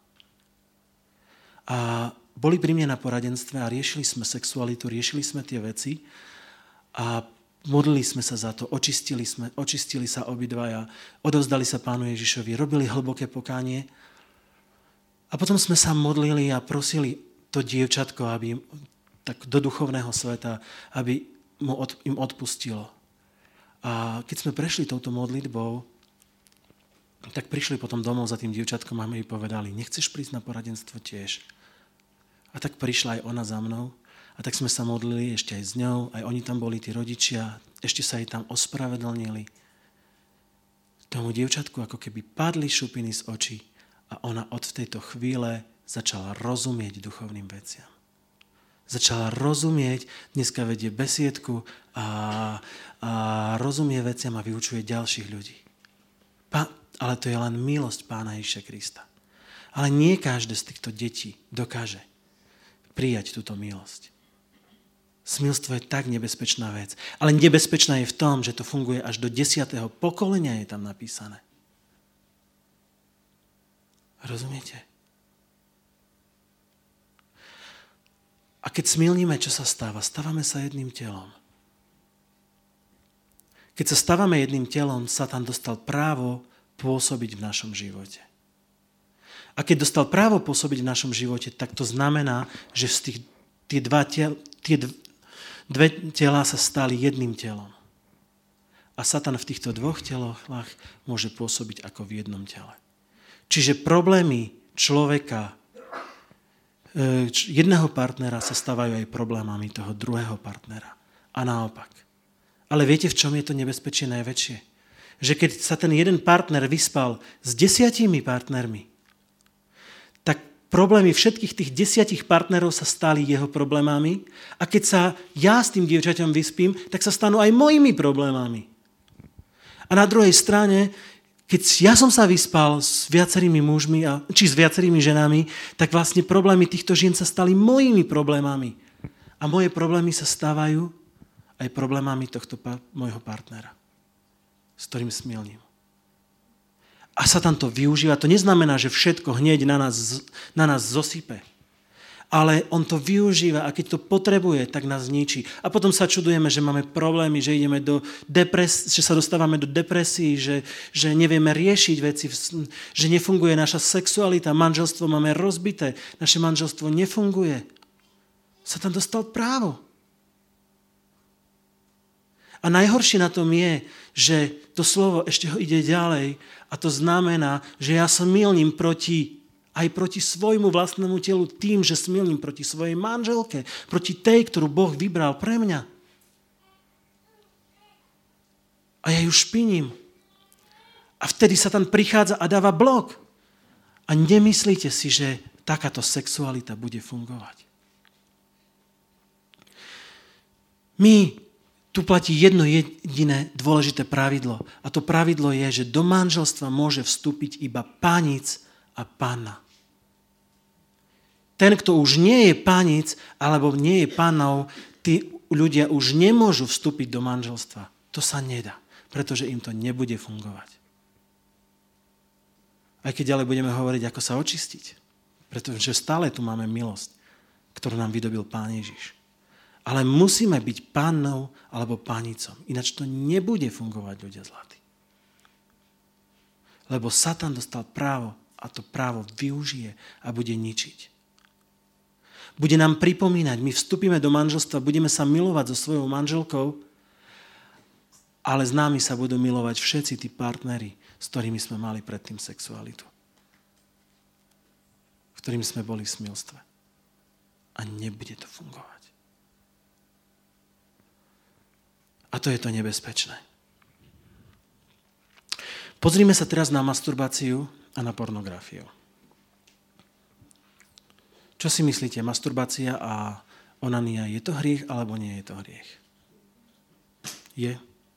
A boli pri mne na poradenstve a riešili sme sexualitu, riešili sme tie veci a modlili sme sa za to, očistili, sme, očistili sa obidvaja, odovzdali sa Pánu Ježišovi, robili hlboké pokánie. A potom sme sa modlili a prosili to dievčatko, aby tak do duchovného sveta, aby mu od, im odpustilo. A keď sme prešli touto modlitbou, tak prišli potom domov za tým dievčatkom a my jej povedali, nechceš prísť na poradenstvo tiež? A tak prišla aj ona za mnou a tak sme sa modlili ešte aj s ňou, aj oni tam boli, tí rodičia, ešte sa jej tam ospravedlnili. Tomu dievčatku ako keby padli šupiny z očí a ona od tejto chvíle začala rozumieť duchovným veciam. Začala rozumieť, dneska vedie besiedku a, a rozumie veciam a vyučuje ďalších ľudí. Pa, ale to je len milosť Pána Ježiša Krista. Ale nie každé z týchto detí dokáže prijať túto milosť. Smilstvo je tak nebezpečná vec. Ale nebezpečná je v tom, že to funguje až do desiatého pokolenia, je tam napísané. Rozumiete? A keď smilníme, čo sa stáva? Stávame sa jedným telom. Keď sa stávame jedným telom, Satan dostal právo pôsobiť v našom živote. A keď dostal právo pôsobiť v našom živote, tak to znamená, že z tých, tie, dva tel, tie dve telá sa stali jedným telom. A Satan v týchto dvoch telách môže pôsobiť ako v jednom tele. Čiže problémy človeka, jedného partnera sa stávajú aj problémami toho druhého partnera. A naopak. Ale viete, v čom je to nebezpečie najväčšie? Že keď sa ten jeden partner vyspal s desiatimi partnermi, tak problémy všetkých tých desiatich partnerov sa stali jeho problémami a keď sa ja s tým dievčaťom vyspím, tak sa stanú aj mojimi problémami. A na druhej strane, keď ja som sa vyspal s viacerými mužmi, či s viacerými ženami, tak vlastne problémy týchto žien sa stali mojimi problémami. A moje problémy sa stávajú aj problémami tohto môjho partnera, s ktorým smilním. A Satan to využíva. To neznamená, že všetko hneď na nás, na nás zosype. Ale on to využíva a keď to potrebuje, tak nás zničí. A potom sa čudujeme, že máme problémy, že ideme do depres- že sa dostávame do depresí, že, že nevieme riešiť veci, že nefunguje naša sexualita, manželstvo máme rozbité, naše manželstvo nefunguje. Satan dostal právo. A najhoršie na tom je, že to slovo ešte ho ide ďalej a to znamená, že ja smilním proti, aj proti svojmu vlastnému telu tým, že smilním proti svojej manželke, proti tej, ktorú Boh vybral pre mňa. A ja ju špiním. A vtedy Satan prichádza a dáva blok. A nemyslíte si, že takáto sexualita bude fungovať. My Tu platí jedno jediné dôležité pravidlo. A to pravidlo je, že do manželstva môže vstúpiť iba pánic a panna. Ten, kto už nie je pánic alebo nie je pannou, tí ľudia už nemôžu vstúpiť do manželstva. To sa nedá, pretože im to nebude fungovať. Aj keď ďalej budeme hovoriť, ako sa očistiť. Pretože stále tu máme milosť, ktorú nám vydobil Pán Ježiš. Ale musíme byť pannou alebo pánicom. Ináč to nebude fungovať, ľudia zlatí. Lebo Satan dostal právo a to právo využije a bude ničiť. Bude nám pripomínať, my vstúpime do manželstva, budeme sa milovať so svojou manželkou, ale s nami sa budú milovať všetci tí partneri, s ktorými sme mali predtým sexualitu. V ktorými sme boli v smilstve. A nebude to fungovať. A to je to nebezpečné. Pozrime sa teraz na masturbáciu a na pornografiu. Čo si myslíte? Masturbácia a onania, je to hriech alebo nie je to hriech? Je?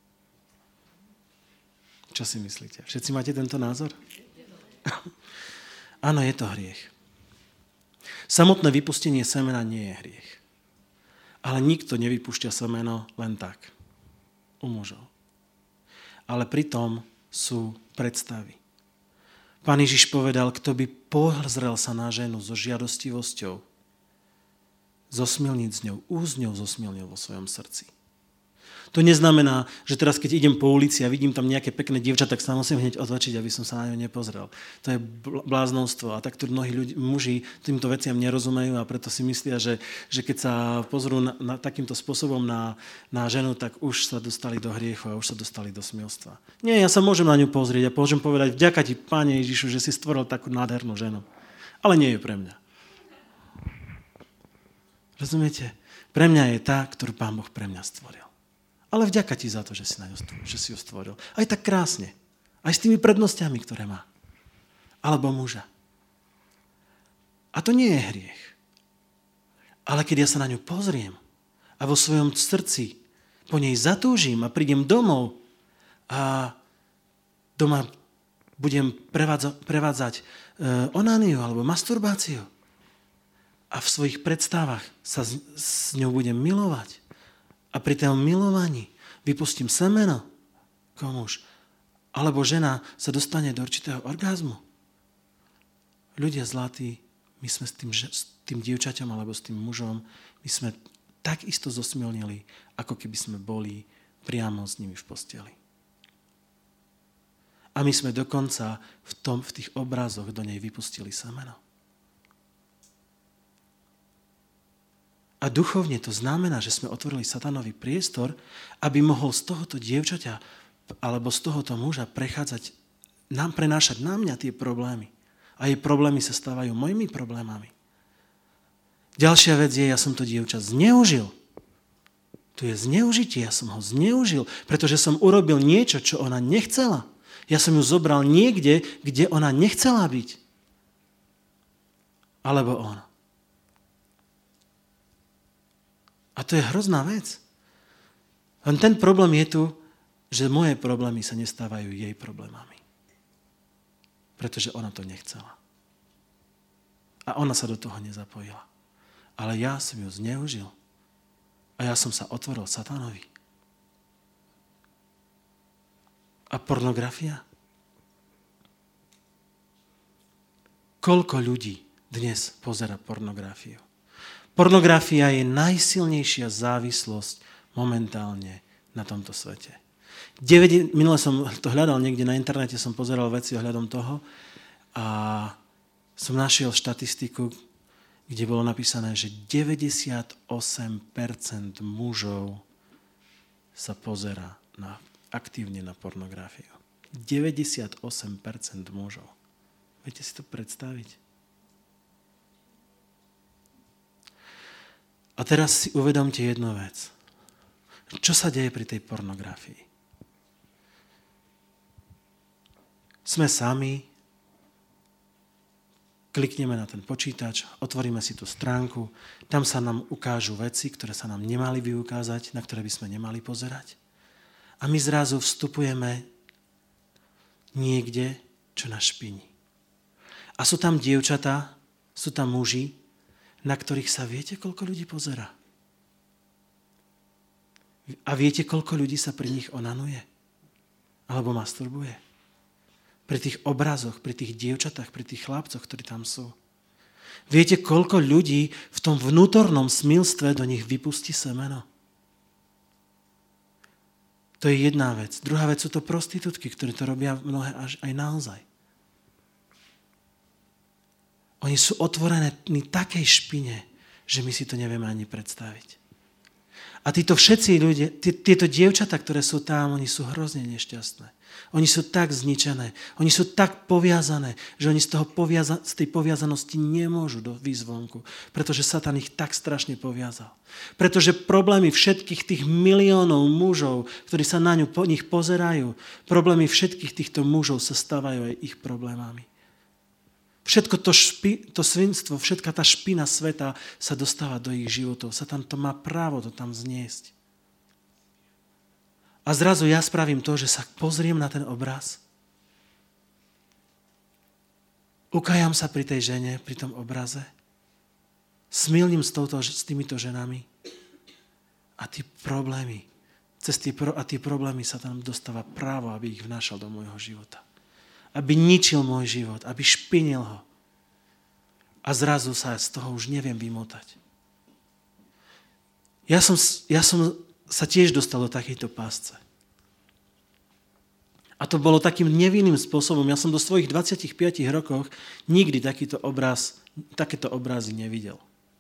Čo si myslíte? Všetci máte tento názor? Áno, je to hriech. Samotné vypustenie semena nie je hriech. Ale nikto nevypúšťa semeno len tak. U mužov. Ale pritom sú predstavy. Pán Ježiš povedal, kto by pozrel sa na ženu so žiadostivosťou, zosmilniť s ňou, úz ňou zosmilnil vo svojom srdci. To neznamená, že teraz, keď idem po ulici a vidím tam nejaké pekné dievča, tak sa musím hneď otočiť, aby som sa na ňu nepozrel. To je bláznovstvo a takto mnohí ľudí, muži týmto veciam nerozumejú a preto si myslia, že, že keď sa pozrú na, na, takýmto spôsobom na, na ženu, tak už sa dostali do hriechu a už sa dostali do smilstva. Nie, ja sa môžem na ňu pozrieť a môžem povedať, vďaka ti, Páne Ježišu, že si stvoril takú nádhernú ženu. Ale nie je pre mňa. Rozumiete? Pre mňa je tá, ktorú Pán Boh pre mňa stvoril. Ale vďaka ti za to, že si, na ňu, že si ju stvoril. Aj tak krásne. Aj s tými prednostiami, ktoré má. Alebo muža. A to nie je hriech. Ale keď ja sa na ňu pozriem a vo svojom srdci po nej zatúžim a prídem domov a doma budem prevádza, prevádzať e, onániu alebo masturbáciu a v svojich predstavách sa s, s ňou budem milovať, a pri tom milovaní vypustím semeno, komuž, alebo žena sa dostane do určitého orgázmu. Ľudia zlatí, my sme s tým, s tým dievčaťom alebo s tým mužom, my sme tak isto zosmilnili, ako keby sme boli priamo s nimi v posteli. A my sme dokonca v, tom, v tých obrazoch do nej vypustili semeno. A duchovne to znamená, že sme otvorili satanový priestor, aby mohol z tohoto dievčaťa alebo z tohoto muža prechádzať, nám prenášať na mňa tie problémy. A jej problémy sa stávajú mojimi problémami. Ďalšia vec je, ja som to dievča zneužil. Tu je zneužitie, ja som ho zneužil, pretože som urobil niečo, čo ona nechcela. Ja som ju zobral niekde, kde ona nechcela byť. Alebo on. A to je hrozná vec. Len ten problém je tu, že moje problémy sa nestávajú jej problémami. Pretože ona to nechcela. A ona sa do toho nezapojila. Ale ja som ju zneužil. A ja som sa otvoril satanovi. A pornografia? Koľko ľudí dnes pozerá pornografiu? Pornografia je najsilnejšia závislosť momentálne na tomto svete. deväť, minule som to hľadal niekde na internete, som pozeral veci ohľadom toho a som našiel štatistiku, kde bolo napísané, že deväťdesiatosem percent mužov sa pozerá na, aktívne na pornografiu. deväťdesiatosem percent mužov. Viete si to predstaviť? A teraz si uvedomte jednu vec. Čo sa deje pri tej pornografii? Sme sami, klikneme na ten počítač, otvoríme si tú stránku, tam sa nám ukážu veci, ktoré sa nám nemali vyukázať, na ktoré by sme nemali pozerať. A my zrazu vstupujeme niekde, čo nás špiní. A sú tam dievčatá, sú tam muži, na ktorých sa viete, koľko ľudí pozerá. A viete, koľko ľudí sa pri nich onanuje? Alebo masturbuje? Pri tých obrazoch, pri tých dievčatách, pri tých chlapcoch, ktorí tam sú. Viete, koľko ľudí v tom vnútornom smilstve do nich vypustí semeno? To je jedna vec. Druhá vec sú to prostitútky, ktoré to robia mnohé až aj naozaj. Oni sú otvorené takej špine, že my si to nevieme ani predstaviť. A títo všetci ľudia, tieto dievčatá, ktoré sú tam, oni sú hrozne nešťastné. Oni sú tak zničené, oni sú tak poviazané, že oni z, toho poviaza- z tej poviazanosti nemôžu do výzvonku, pretože Satan ich tak strašne poviazal. Pretože problémy všetkých tých miliónov mužov, ktorí sa na ňu, po nich pozerajú, problémy všetkých týchto mužov sa stávajú aj ich problémami. Všetko to, špi, to svinstvo, všetka tá špina sveta sa dostáva do ich životov. Satan to má právo to tam zniesť. A zrazu ja spravím to, že sa pozriem na ten obraz, ukajam sa pri tej žene, pri tom obraze, smilním s, touto, s týmito ženami a tie problémy, cez tie, a tie problémy sa tam dostáva právo, aby ich vnášal do môjho života. Aby ničil môj život, aby špinil ho. A zrazu sa z toho už neviem vymotať. Ja som, ja som sa tiež dostal do takejto pásce. A to bolo takým nevinným spôsobom. Ja som do svojich dvadsiatich piatich rokoch nikdy takýto obraz, takéto obrazy nevidel.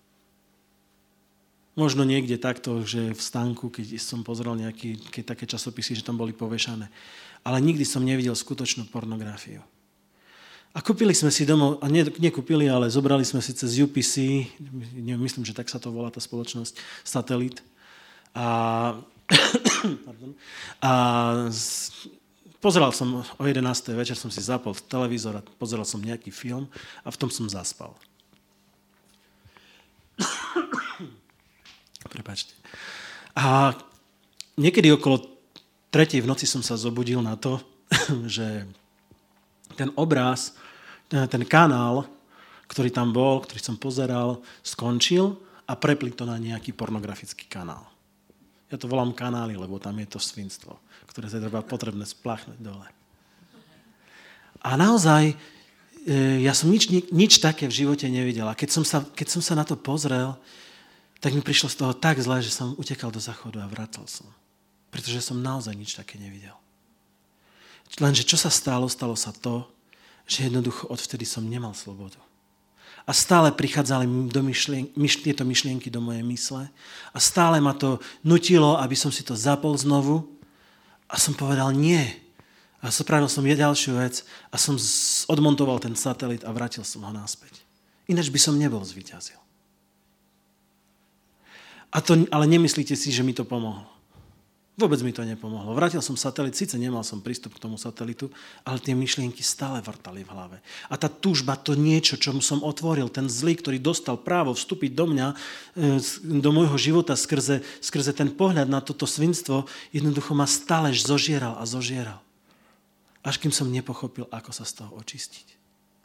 Možno niekde takto, že v stánku, keď som pozeral nejaké také časopisy, že tam boli povešané. Ale nikdy som nevidel skutočnú pornografiu. A kúpili sme si domov, a ne, nekúpili, ale zobrali sme si cez U P C, myslím, že tak sa to volá tá spoločnosť, satelit. A, pardon, a z, pozeral som o jedenástej večer, som si zapol televízor a pozeral som nejaký film a v tom som zaspal. Prepáčte. A niekedy okolo tretej v noci som sa zobudil na to, že ten obraz, ten kanál, ktorý tam bol, ktorý som pozeral, skončil a prepli to na nejaký pornografický kanál. Ja to volám kanály, lebo tam je to svinstvo, ktoré sa treba potrebné spláchnuť dole. A naozaj, ja som nič, nič také v živote nevidel. A keď som sa, keď som sa na to pozrel, tak mi prišlo z toho tak zle, že som utekal do záchodu a vracal som. Pretože som naozaj nič také nevidel. Lenže čo sa stalo? Stalo sa to, že jednoducho odvtedy som nemal slobodu. A stále prichádzali do myšlien- myš- tieto myšlienky do mojej mysle a stále ma to nutilo, aby som si to zapol znovu a som povedal nie. A spravil som ďalšiu vec a som z- odmontoval ten satelit a vrátil som ho naspäť. Ináč by som nebol zvíťazil. A to, ale nemyslíte si, že mi to pomohlo. Vôbec mi to nepomohlo. Vrátil som satelit, síce nemal som prístup k tomu satelitu, ale tie myšlienky stále vrtali v hlave. A tá túžba, to niečo, čo som otvoril, ten zlý, ktorý dostal právo vstúpiť do mňa, do môjho života skrze, skrze ten pohľad na toto svinstvo, jednoducho ma stále zožieral a zožieral. Až kým som nepochopil, ako sa z toho očistiť.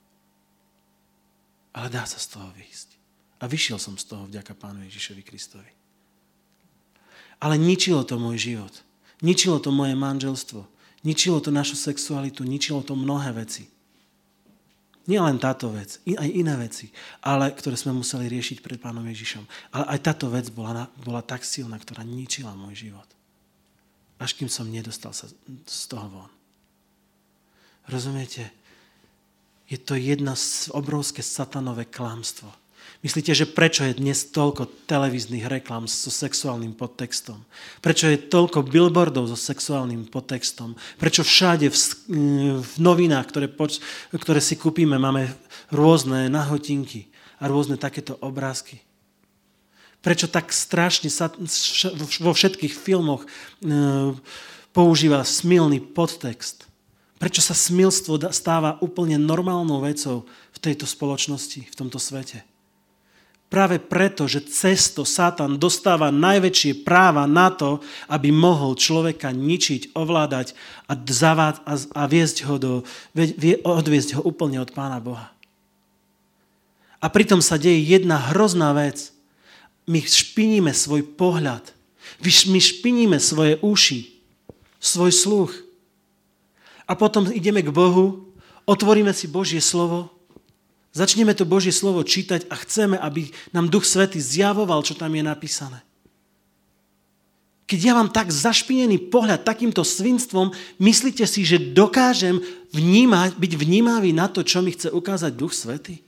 Ale dá sa z toho vyjsť. A vyšiel som z toho vďaka Pánu Ježišovi Kristovi. Ale ničilo to môj život. Ničilo to moje manželstvo. Ničilo to našu sexualitu. Ničilo to mnohé veci. Nie len táto vec, aj iné veci, ale ktoré sme museli riešiť pred Pánom Ježišom. Ale aj táto vec bola, bola tak silná, ktorá ničila môj život. Až kým som nedostal sa z toho von. Rozumiete? Je to jedno obrovské satanové klamstvo. Myslíte, že prečo je dnes toľko televíznych reklám so sexuálnym podtextom? Prečo je toľko billboardov so sexuálnym podtextom? Prečo všade v, v novinách, ktoré, poč, ktoré si kúpime, máme rôzne nahotinky a rôzne takéto obrázky? Prečo tak strašne sa vo všetkých filmoch e, používa smilný podtext? Prečo sa smilstvo stáva úplne normálnou vecou v tejto spoločnosti, v tomto svete? Práve preto, že cez to Satan dostáva najväčšie práva na to, aby mohol človeka ničiť, ovládať a, zaváť a, a viesť ho do, odviesť ho úplne od Pána Boha. A pritom sa deje jedna hrozná vec. My špiníme svoj pohľad. My špiníme svoje uši, svoj sluch. A potom ideme k Bohu, otvoríme si Božie slovo, začneme to Božie slovo čítať a chceme, aby nám Duch Svätý zjavoval, čo tam je napísané. Keď ja mám tak zašpinený pohľad takýmto svinstvom, myslíte si, že dokážem vnímať, byť vnímavý na to, čo mi chce ukázať Duch Svätý?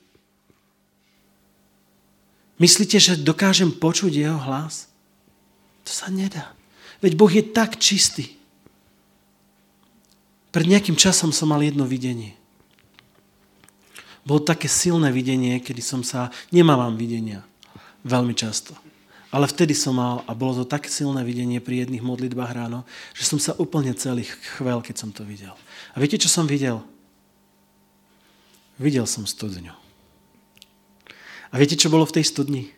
Myslíte, že dokážem počuť jeho hlas? To sa nedá. Veď Boh je tak čistý. Pred nejakým časom som mal jedno videnie. Bolo také silné videnie, kedy som sa... Nemávam videnia veľmi často. Ale vtedy som mal, a bolo to také silné videnie pri jedných modlitbách ráno, že som sa úplne celý chvel, keď som to videl. A viete, čo som videl? Videl som studňu. A viete, čo bolo v tej studni?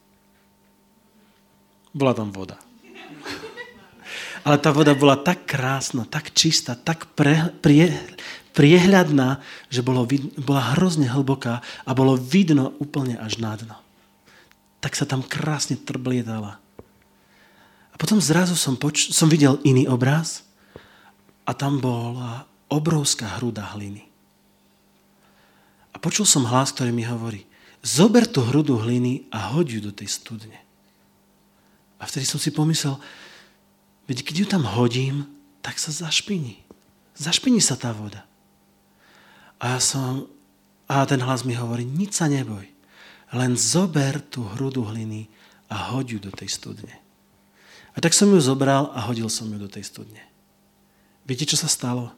Bola tam voda. Ale tá voda bola tak krásna, tak čistá, tak pre, prie, priehľadná, že bolo vid, bola hrozne hlboká a bolo vidno úplne až na dno. Tak sa tam krásne trblietala. A potom zrazu som, poč- som videl iný obraz a tam bola obrovská hruda hliny. A počul som hlas, ktorý mi hovorí: zober tú hrudu hliny a hoď ju do tej studne. A vtedy som si pomyslel, veď keď ju tam hodím, tak sa zašpiní. Zašpiní sa tá voda. A ja som, a ten hlas mi hovorí: nič sa neboj, len zober tú hrudu hliny a hoď ju do tej studne. A tak som ju zobral a hodil som ju do tej studne. Viete, čo sa stalo?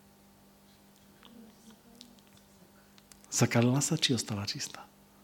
Zakalila sa, či ostala čistá?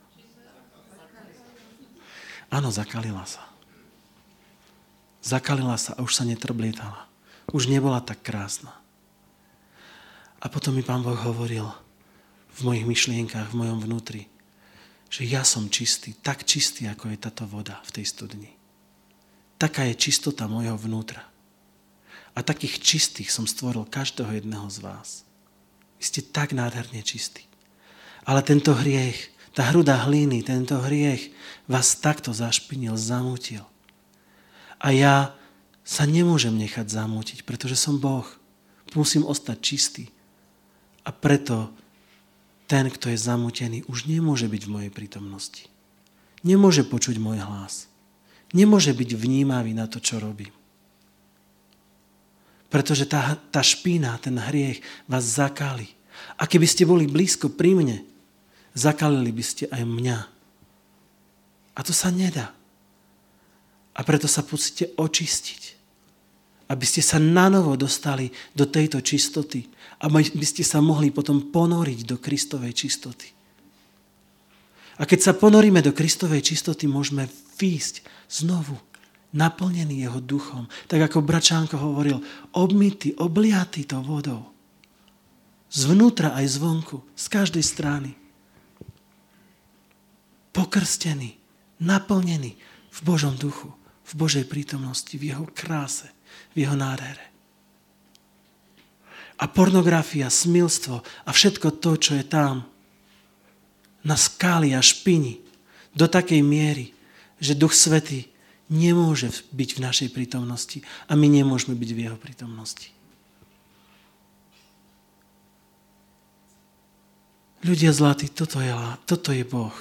Áno, zakalila sa. Zakalila sa a už sa netrblietala. Už nebola tak krásna. A potom mi Pán Boh hovoril v mojich myšlienkach, v mojom vnútri, že ja som čistý, tak čistý, ako je táto voda v tej studni. Taká je čistota mojho vnútra. A takých čistých som stvoril každého jedného z vás. Vy ste tak nádherne čistí. Ale tento hriech, tá hruda hliny, tento hriech vás takto zašpinil, zamútil. A ja sa nemôžem nechať zamútiť, pretože som Boh. Musím ostať čistý. A preto ten, kto je zamútený, už nemôže byť v mojej prítomnosti. Nemôže počuť môj hlas. Nemôže byť vnímavý na to, čo robím. Pretože tá, tá špína, ten hriech vás zakali. A keby ste boli blízko pri mne, zakalili by ste aj mňa. A to sa nedá. A preto sa musíte očistiť. Aby ste sa nanovo dostali do tejto čistoty. Aby ste sa mohli potom ponoriť do Kristovej čistoty. A keď sa ponoríme do Kristovej čistoty, môžeme výjsť znovu naplnený jeho duchom. Tak ako Bračánko hovoril, obmytý, obliatý to vodou. Zvnútra aj zvonku, z každej strany. Pokrstený, naplnený v Božom duchu. V Božej prítomnosti, v jeho kráse, v jeho nádhere. A pornografia, smilstvo a všetko to, čo je tam, nás káli a špini do takej miery, že Duch Svätý nemôže byť v našej prítomnosti a my nemôžeme byť v jeho prítomnosti. Ľudia zlatí, toto je, toto je Boh.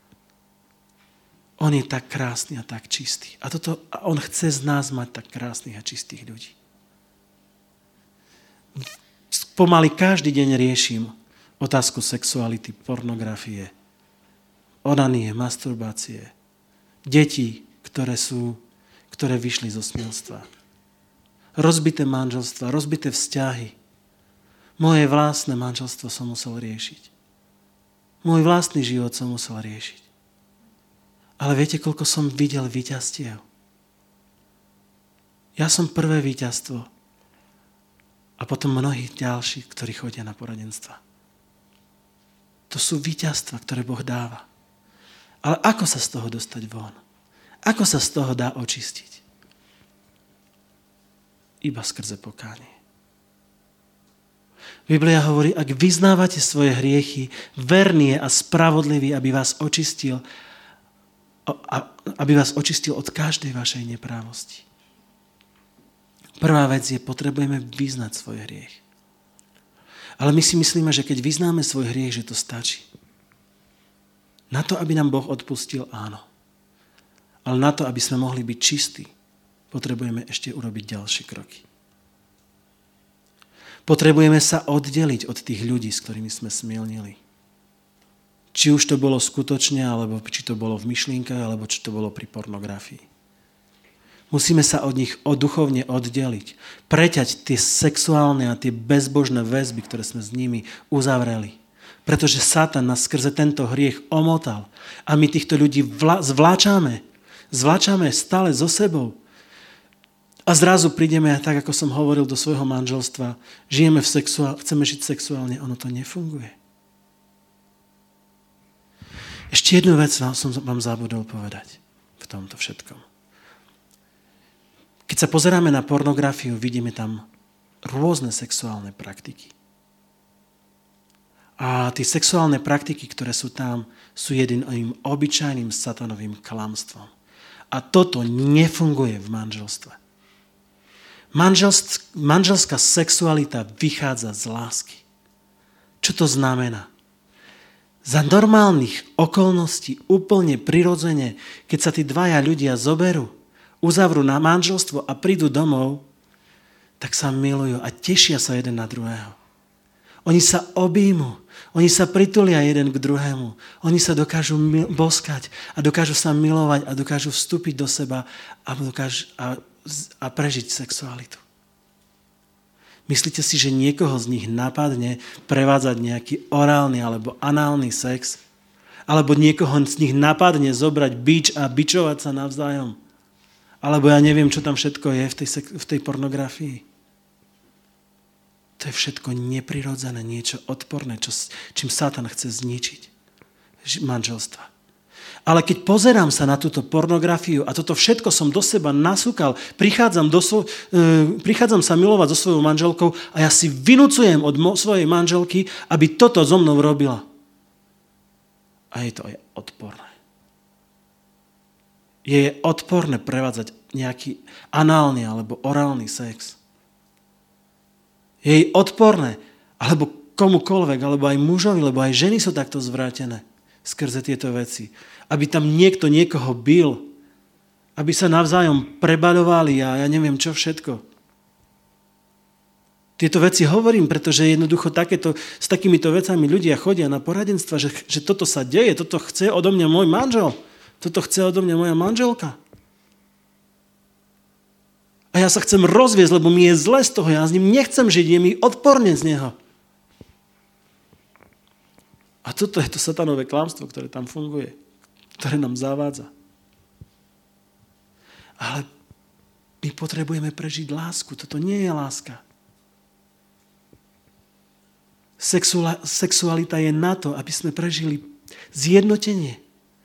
On je tak krásny a tak čistý. A, toto, a on chce z nás mať tak krásnych a čistých ľudí. Pomaly každý deň riešim otázku sexuality, pornografie, onanie, masturbácie, detí, ktoré sú, ktoré vyšli zo smilstva. Rozbité manželstva, rozbité vzťahy. Moje vlastné manželstvo som musel riešiť. Môj vlastný život som musel riešiť. Ale viete, koľko som videl víťazstiev? Ja som prvé víťazstvo a potom mnohí ďalší, ktorí chodia na poradenstva. To sú víťazstva, ktoré Boh dáva. Ale ako sa z toho dostať von? Ako sa z toho dá očistiť? Iba skrze pokánie. Biblia hovorí, ak vyznávate svoje hriechy, verný je a spravodlivý, aby vás očistil aby vás očistil od každej vašej neprávosti. Prvá vec je, potrebujeme vyznať svoj hriech. Ale my si myslíme, že keď vyznáme svoj hriech, že to stačí. Na to, aby nám Boh odpustil, áno. Ale na to, aby sme mohli byť čistí, potrebujeme ešte urobiť ďalšie kroky. Potrebujeme sa oddeliť od tých ľudí, s ktorými sme smilnili. Či už to bolo skutočne, alebo či to bolo v myšlienkach, alebo či to bolo pri pornografii. Musíme sa od nich duchovne oddeliť. Preťať tie sexuálne a tie bezbožné väzby, ktoré sme s nimi uzavreli. Pretože Satan nás skrze tento hriech omotal. A my týchto ľudí vla- zvláčame. Zvláčame stále so sebou. A zrazu prídeme, tak ako som hovoril, do svojho manželstva. Žijeme v sexuál- chceme žiť sexuálne. Ono to nefunguje. Ešte jednu vec som vám zabudol povedať v tomto všetkom. Keď sa pozeráme na pornografiu, vidíme tam rôzne sexuálne praktiky. A tie sexuálne praktiky, ktoré sú tam, sú jediným obyčajným satanovým klamstvom. A toto nefunguje v manželstve. Manželst- manželská sexualita vychádza z lásky. Čo to znamená? Za normálnych okolností, úplne prirodzene, keď sa tí dvaja ľudia zoberú, uzavrú na manželstvo a prídu domov, tak sa milujú a tešia sa jeden na druhého. Oni sa objímu, oni sa pritulia jeden k druhému, oni sa dokážu boskať a dokážu sa milovať a dokážu vstúpiť do seba a, dokážu, a, a prežiť sexualitu. Myslíte si, že niekoho z nich napadne prevádzať nejaký orálny alebo análny sex? Alebo niekoho z nich napadne zobrať bič a bičovať sa navzájom? Alebo ja neviem, čo tam všetko je v tej, v tej pornografii. To je všetko neprirodzené, niečo odporné, čo, čím Satan chce zničiť manželstva. Ale keď pozerám sa na túto pornografiu a toto všetko som do seba nasúkal, prichádzam, do svo, e, prichádzam sa milovať so svojou manželkou a ja si vynúcujem od mo- svojej manželky, aby toto so mnou robila. A je to aj odporné. Je odporné prevádzať nejaký análny alebo orálny sex. Je odporné, alebo komukoľvek, alebo aj mužovi, lebo aj ženy sú takto zvrátené skrze tieto veci. Aby tam niekto niekoho bil, aby sa navzájom prebaľovali a ja neviem čo všetko. Tieto veci hovorím, pretože jednoducho takéto, s takýmito vecami ľudia chodia na poradenstva, že, že toto sa deje, toto chce odo mňa môj manžel. Toto chce odo mňa moja manželka. A ja sa chcem rozviesť, lebo mi je zle z toho. Ja s ním nechcem žiť, je mi odporne z neho. A toto je to satanové klamstvo, ktoré tam funguje. Ktoré nám zavádza. Ale my potrebujeme prežiť lásku. Toto nie je láska. Sexuala, sexualita je na to, aby sme prežili zjednotenie.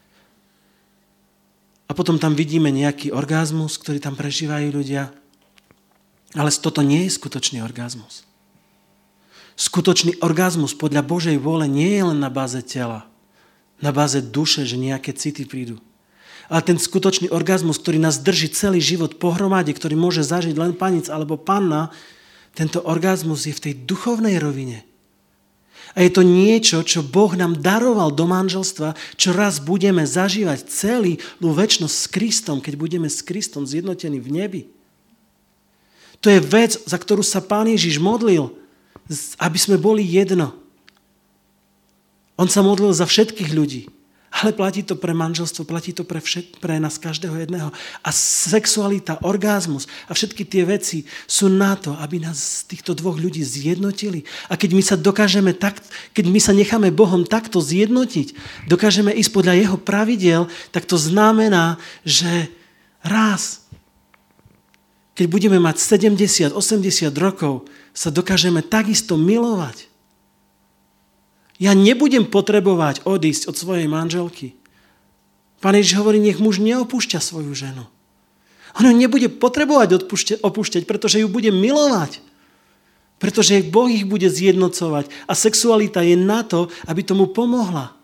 A potom tam vidíme nejaký orgazmus, ktorý tam prežívajú ľudia. Ale toto nie je skutočný orgazmus. Skutočný orgazmus podľa Božej vôle nie je len na báze tela, na báze duše, že nejaké city prídu. Ale ten skutočný orgazmus, ktorý nás drží celý život pohromade, ktorý môže zažiť len panic alebo panna, tento orgazmus je v tej duchovnej rovine. A je to niečo, čo Boh nám daroval do manželstva, čo raz budeme zažívať celú večnosť s Kristom, keď budeme s Kristom zjednotení v nebi. To je vec, za ktorú sa Pán Ježiš modlil, aby sme boli jedno. On sa modlil za všetkých ľudí. Ale platí to pre manželstvo, platí to pre, všet, pre nás každého jedného. A sexualita, orgazmus a všetky tie veci sú na to, aby nás týchto dvoch ľudí zjednotili. A keď my sa dokážeme tak, keď my sa necháme Bohom takto zjednotiť, dokážeme ísť podľa jeho pravidiel, tak to znamená, že raz, keď budeme mať sedemdesiat osemdesiat rokov, sa dokážeme takisto milovať. Ja nebudem potrebovať odísť od svojej manželky. Pán Ježiš hovorí, nech muž neopúšťa svoju ženu. On ju nebude potrebovať opúšťať, pretože ju bude milovať. Pretože Boh ich bude zjednocovať. A sexualita je na to, aby tomu pomohla.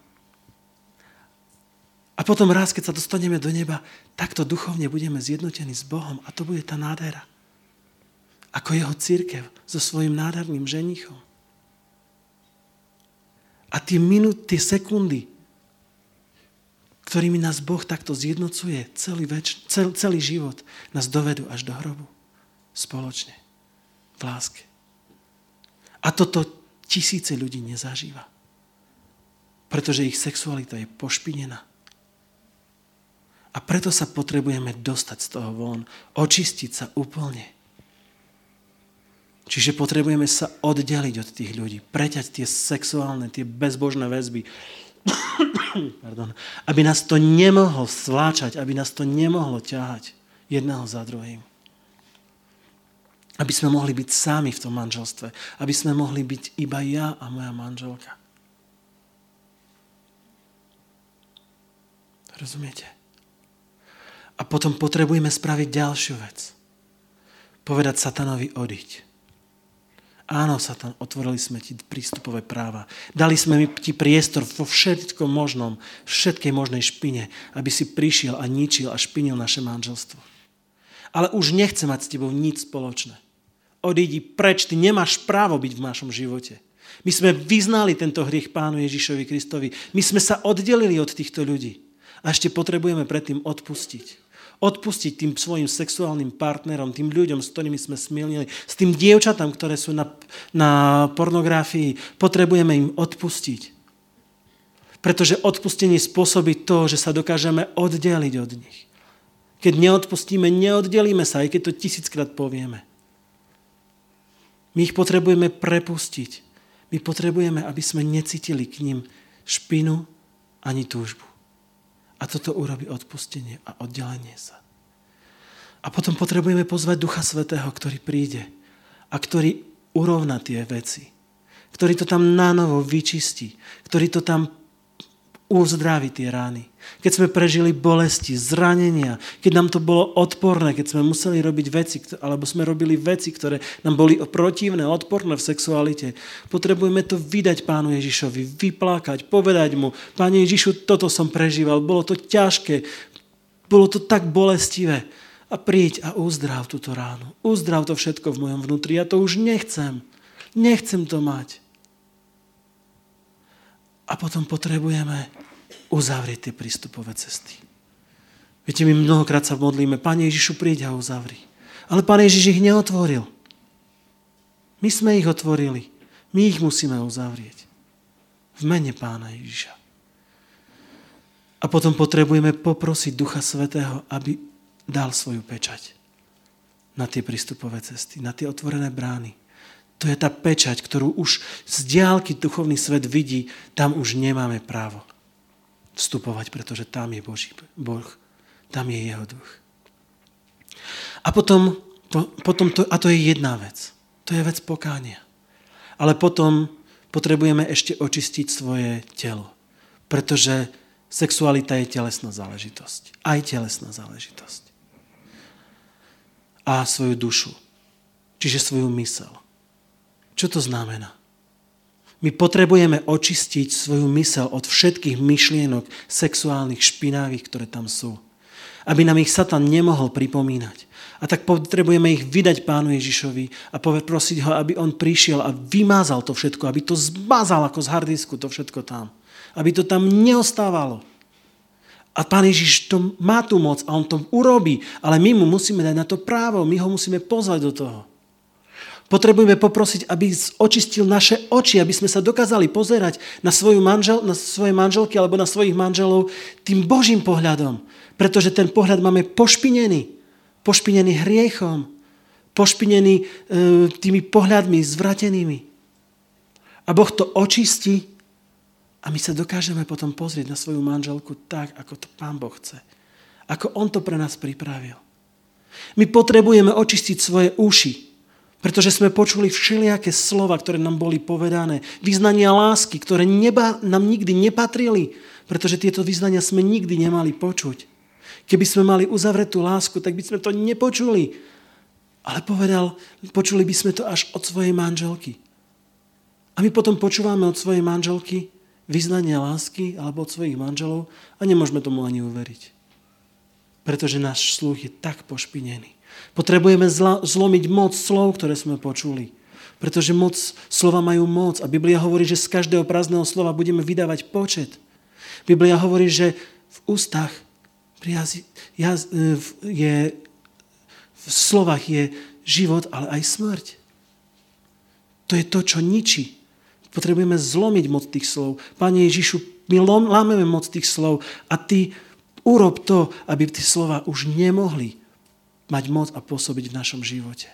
A potom raz, keď sa dostaneme do neba, takto duchovne budeme zjednotení s Bohom. A to bude tá nádhera. Ako jeho cirkev so svojím nádherným ženichom. A tie minúty, tie sekundy, ktorými nás Boh takto zjednocuje celý, več, cel, celý život, nás dovedú až do hrobu. Spoločne. V láske. A toto tisíce ľudí nezažíva. Pretože ich sexualita je pošpinená. A preto sa potrebujeme dostať z toho von. Očistiť sa úplne. Čiže potrebujeme sa oddeliť od tých ľudí. Preťať tie sexuálne, tie bezbožné väzby. Pardon. Aby nás to nemohlo svláčať, aby nás to nemohlo ťahať jedného za druhým. Aby sme mohli byť sami v tom manželstve. Aby sme mohli byť iba ja a moja manželka. Rozumiete? A potom potrebujeme spraviť ďalšiu vec. Povedať satanovi odiť. Áno, Satan, otvorili sme ti prístupové práva. Dali sme ti priestor vo všetkom možnom, všetkej možnej špine, aby si prišiel a ničil a špinil naše manželstvo. Ale už nechce mať s tebou nič spoločné. Odídi preč, ty nemáš právo byť v našom živote. My sme vyznali tento hriech Pánu Ježišovi Kristovi. My sme sa oddelili od týchto ľudí. A ešte potrebujeme predtým odpustiť. Odpustiť tým svojim sexuálnym partnerom, tým ľuďom, s ktorými sme smilnili, s tým dievčatám, ktoré sú na, na pornografii. Potrebujeme im odpustiť. Pretože odpustenie spôsobí to, že sa dokážeme oddeliť od nich. Keď neodpustíme, neoddelíme sa, aj keď to tisíckrát povieme. My ich potrebujeme prepustiť. My potrebujeme, aby sme necítili k ním špinu ani túžbu. A toto urobí odpustenie a oddelenie sa. A potom potrebujeme pozvať Ducha Svätého, ktorý príde a ktorý urovná tie veci. Ktorý to tam nanovo vyčistí. Ktorý to tam uzdraví tie rány. Keď sme prežili bolesti, zranenia, keď nám to bolo odporné, keď sme museli robiť veci, alebo sme robili veci, ktoré nám boli protivné, odporné v sexualite. Potrebujeme to vydať Pánu Ježišovi, vyplakať, povedať mu, Pane Ježišu, toto som prežíval, bolo to ťažké, bolo to tak bolestivé. A príď a uzdrav túto ránu. Uzdrav to všetko v mojom vnútri. Ja to už nechcem. Nechcem to mať. A potom potrebujeme uzavrieť tie prístupové cesty. Viete, my mnohokrát sa modlíme, Pane Ježišu, príď a uzavri. Ale Pán Ježiš ich neotvoril. My sme ich otvorili. My ich musíme uzavrieť. V mene Pána Ježiša. A potom potrebujeme poprosiť Ducha Svätého, aby dal svoju pečať na tie prístupové cesty, na tie otvorené brány. To je tá pečať, ktorú už z diaľky duchovný svet vidí, tam už nemáme právo vstupovať, pretože tam je Boží Boh, tam je jeho duch. A potom, po, potom to, a to je jedna vec, to je vec pokánia. Ale potom potrebujeme ešte očistiť svoje telo, pretože sexualita je telesná záležitosť, aj telesná záležitosť. A svoju dušu, čiže svoju myseľ. Čo to znamená? My potrebujeme očistiť svoju myseľ od všetkých myšlienok sexuálnych, špinavých, ktoré tam sú. Aby nám ich Satan nemohol pripomínať. A tak potrebujeme ich vydať Pánu Ježišovi a prosiť ho, aby on prišiel a vymázal to všetko, aby to zmazal ako z hardisku, to všetko tam. Aby to tam neostávalo. A Pán Ježiš to má tú moc a on to urobí, ale my mu musíme dať na to právo, my ho musíme pozvať do toho. Potrebujeme poprosiť, aby očistil naše oči, aby sme sa dokázali pozerať na, svoju manžel, na svoje manželky alebo na svojich manželov tým Božím pohľadom. Pretože ten pohľad máme pošpinený. Pošpinený hriechom. Pošpinený e, tými pohľadmi zvratenými. A Boh to očistí a my sa dokážeme potom pozrieť na svoju manželku tak, ako to Pán Boh chce. Ako On to pre nás pripravil. My potrebujeme očistiť svoje uši. Pretože sme počuli všelijaké slova, ktoré nám boli povedané. Vyznania lásky, ktoré neba, nám nikdy nepatrili. Pretože tieto vyznania sme nikdy nemali počuť. Keby sme mali uzavretú lásku, tak by sme to nepočuli. Ale povedal, počuli by sme to až od svojej manželky. A my potom počúvame od svojej manželky vyznania lásky alebo od svojich manželov a nemôžeme tomu ani uveriť. Pretože náš sluch je tak pošpinený. Potrebujeme zla, zlomiť moc slov, ktoré sme počuli. Pretože moc, slova majú moc. A Biblia hovorí, že z každého prázdneho slova budeme vydávať počet. Biblia hovorí, že v ústach priazi, jaz, je, v slovách je život, ale aj smrť. To je to, čo ničí. Potrebujeme zlomiť moc tých slov. Pane Ježišu, my lámeme moc tých slov a ty urob to, aby tie slova už nemohli mať moc a pôsobiť v našom živote.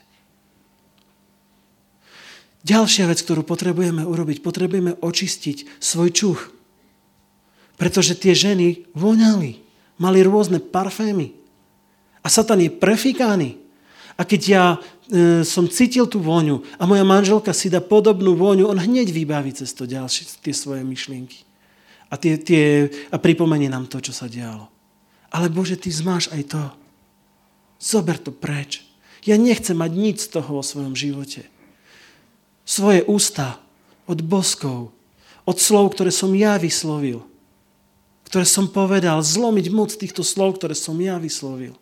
Ďalšia vec, ktorú potrebujeme urobiť, potrebujeme očistiť svoj čuch. Pretože tie ženy voňali, mali rôzne parfémy. A Satan je prefíkaný. A keď ja e, som cítil tú vôňu a moja manželka si dá podobnú vôňu, on hneď vybaví cez to ďalšie tie svoje myšlienky. A, tie, tie, a pripomenie nám to, čo sa dialo. Ale Bože, ty zmáš aj to. Zober to preč. Ja nechcem mať nič z toho vo svojom živote. Svoje ústa od boskov, od slov, ktoré som ja vyslovil, ktoré som povedal, zlomiť moc týchto slov, ktoré som ja vyslovil.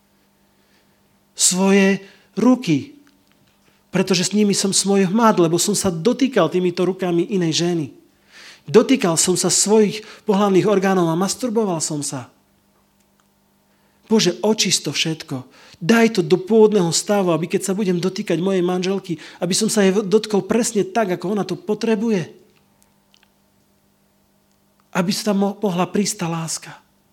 Svoje ruky, pretože s nimi som svoj hmat, lebo som sa dotýkal týmito rukami inej ženy. Dotýkal som sa svojich pohlavných orgánov a masturboval som sa. Bože, očist to všetko. Daj to do pôvodného stavu, aby keď sa budem dotýkať mojej manželky, aby som sa jej dotkol presne tak, ako ona to potrebuje. Aby sa tam mohla prísť tá láska.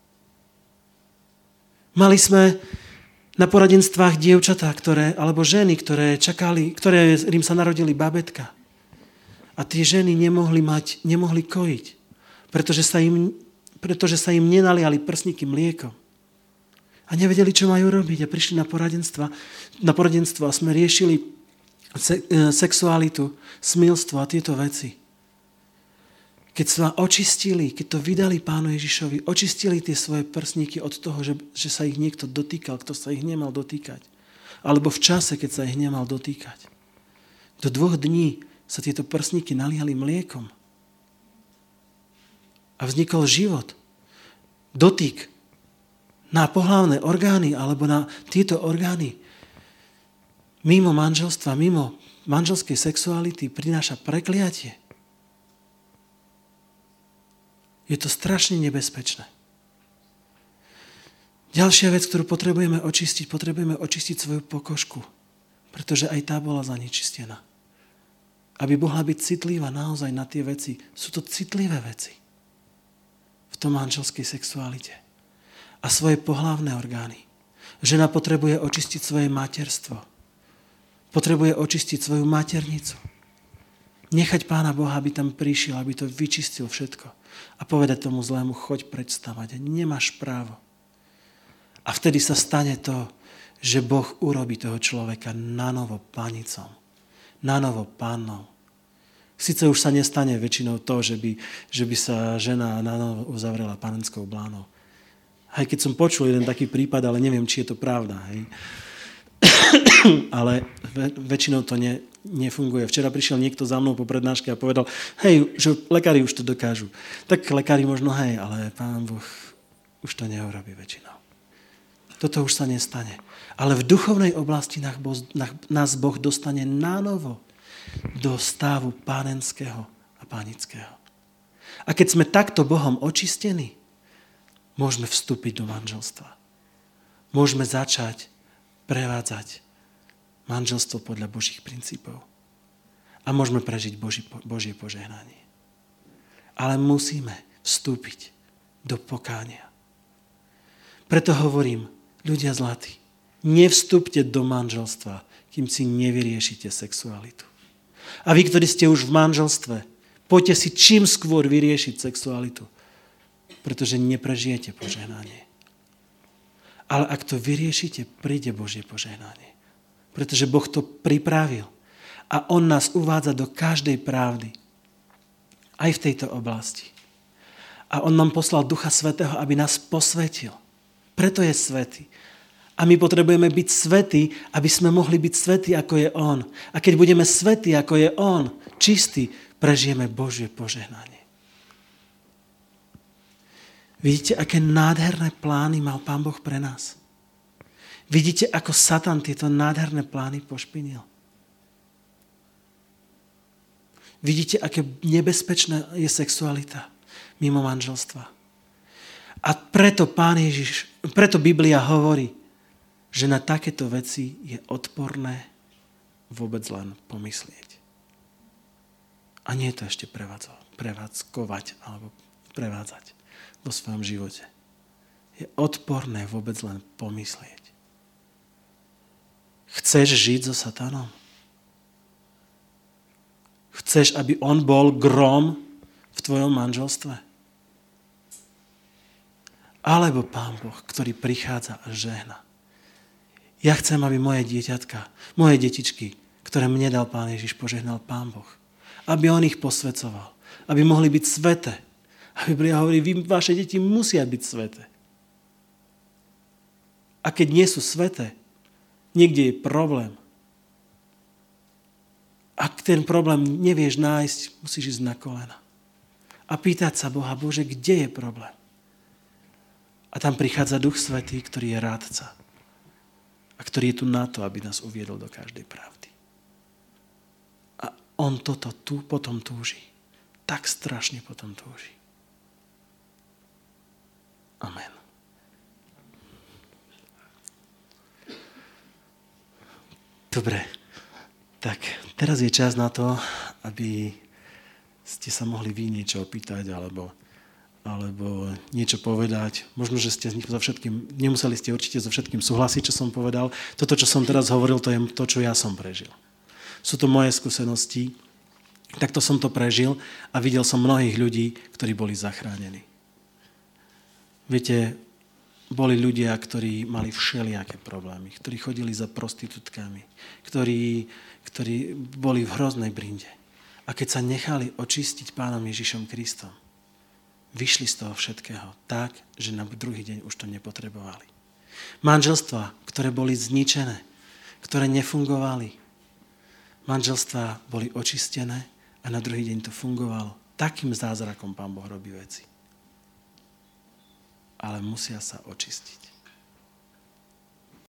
Mali sme na poradenstvách dievčatá, ktoré, alebo ženy, ktoré čakali, ktoré im sa narodili babetka. A tie ženy nemohli mať, nemohli kojiť, pretože sa im, pretože sa im nenaliali prsníky mliekom. A nevedeli, čo majú robiť. A prišli na poradenstva, na poradenstvo a sme riešili se, sexualitu, smilstvo a tieto veci. Keď sa očistili, keď to vydali Pánu Ježišovi, očistili tie svoje prsníky od toho, že, že sa ich niekto dotýkal, kto sa ich nemal dotýkať. Alebo v čase, keď sa ich nemal dotýkať. Do dvoch dní sa tieto prsníky naliali mliekom. A vznikol život. Dotyk na pohlavné orgány alebo na tieto orgány mimo manželstva, mimo manželskej sexuality prináša prekliatie. Je to strašne nebezpečné. Ďalšia vec, ktorú potrebujeme očistiť, potrebujeme očistiť svoju pokožku, pretože aj tá bola zanečistená. Aby mohla byť citlivá naozaj na tie veci. Sú to citlivé veci v tom manželskej sexualite. A svoje pohlavné orgány. Žena potrebuje očistiť svoje materstvo. Potrebuje očistiť svoju maternicu. Nechať Pána Boha, aby tam prišiel, aby to vyčistil všetko. A povedať tomu zlému, choď preč stavať. Nemáš právo. A vtedy sa stane to, že Boh urobí toho človeka nanovo panicom. Nanovo pannou. Sice už sa nestane väčšinou to, že by, že by sa žena nanovo uzavrela panenskou blánou. Aj keď som počul jeden taký prípad, ale neviem, či je to pravda. Hej. Ale väčšinou to ne, nefunguje. Včera prišiel niekto za mnou po prednáške a povedal, hej, že lekári už to dokážu. Tak lekári možno hej, ale Pán Boh už to neurobí väčšinou. Toto už sa nestane. Ale v duchovnej oblasti nás Boh dostane nánovo do stavu pánenského a pánického. A keď sme takto Bohom očistení, môžeme vstúpiť do manželstva. Môžeme začať prevádzať manželstvo podľa Božích princípov. A môžeme prežiť Boží, Božie požehnanie. Ale musíme vstúpiť do pokánia. Preto hovorím, ľudia zlatí, nevstúpte do manželstva, kým si nevyriešite sexualitu. A vy, ktorí ste už v manželstve, poďte si čím skôr vyriešiť sexualitu, pretože neprežijete požehnanie. Ale ak to vyriešite, príde Božie požehnanie. Pretože Boh to pripravil. A On nás uvádza do každej pravdy. Aj v tejto oblasti. A On nám poslal Ducha Svätého, aby nás posvetil. Preto je svätý. A my potrebujeme byť svätí, aby sme mohli byť svätí, ako je On. A keď budeme svätí, ako je On, čistí, prežijeme Božie požehnanie. Vidíte, aké nádherné plány mal Pán Boh pre nás. Vidíte, ako Satan tieto nádherné plány pošpinil. Vidíte, aké nebezpečná je sexualita mimo manželstva. A preto Pán Ježiš, preto Biblia hovorí, že na takéto veci je odporné vôbec len pomyslieť. A nie je to ešte prevádzkovať alebo prevádzať vo svojom živote. Je odporné vôbec len pomyslieť. Chceš žiť so satanom? Chceš, aby on bol grom v tvojom manželstve? Alebo Pán Boh, ktorý prichádza a žehna. Ja chcem, aby moje dieťatka, moje detičky, ktoré mne dal Pán Ježiš, požehnal Pán Boh. Aby on ich posväcoval. Aby mohli byť sveté. A Biblia hovorí, vy, vaše deti musia byť sveté. A keď nie sú sveté, niekde je problém. Ak ten problém nevieš nájsť, musíš ísť na kolena. A pýtať sa Boha, Bože, kde je problém? A tam prichádza Duch Svätý, ktorý je rádca. A ktorý je tu na to, aby nás uviedol do každej pravdy. A on toto tu potom túži. Tak strašne potom túži. Amen. Dobre, tak teraz je čas na to, aby ste sa mohli vy niečo opýtať, alebo, alebo niečo povedať. Možno, že ste so všetkým, nemuseli ste určite so všetkým súhlasiť, čo som povedal. Toto, čo som teraz hovoril, to je to, čo ja som prežil. Sú to moje skúsenosti, takto som to prežil a videl som mnohých ľudí, ktorí boli zachránení. Viete, boli ľudia, ktorí mali všelijaké problémy, ktorí chodili za prostitútkami, ktorí, ktorí boli v hroznej brinde. A keď sa nechali očistiť Pánom Ježišom Kristom, vyšli z toho všetkého tak, že na druhý deň už to nepotrebovali. Manželstvá, ktoré boli zničené, ktoré nefungovali. Manželstvá boli očistené a na druhý deň to fungovalo. Takým zázrakom Pán Boh robí veci. Ale musia sa očistiť.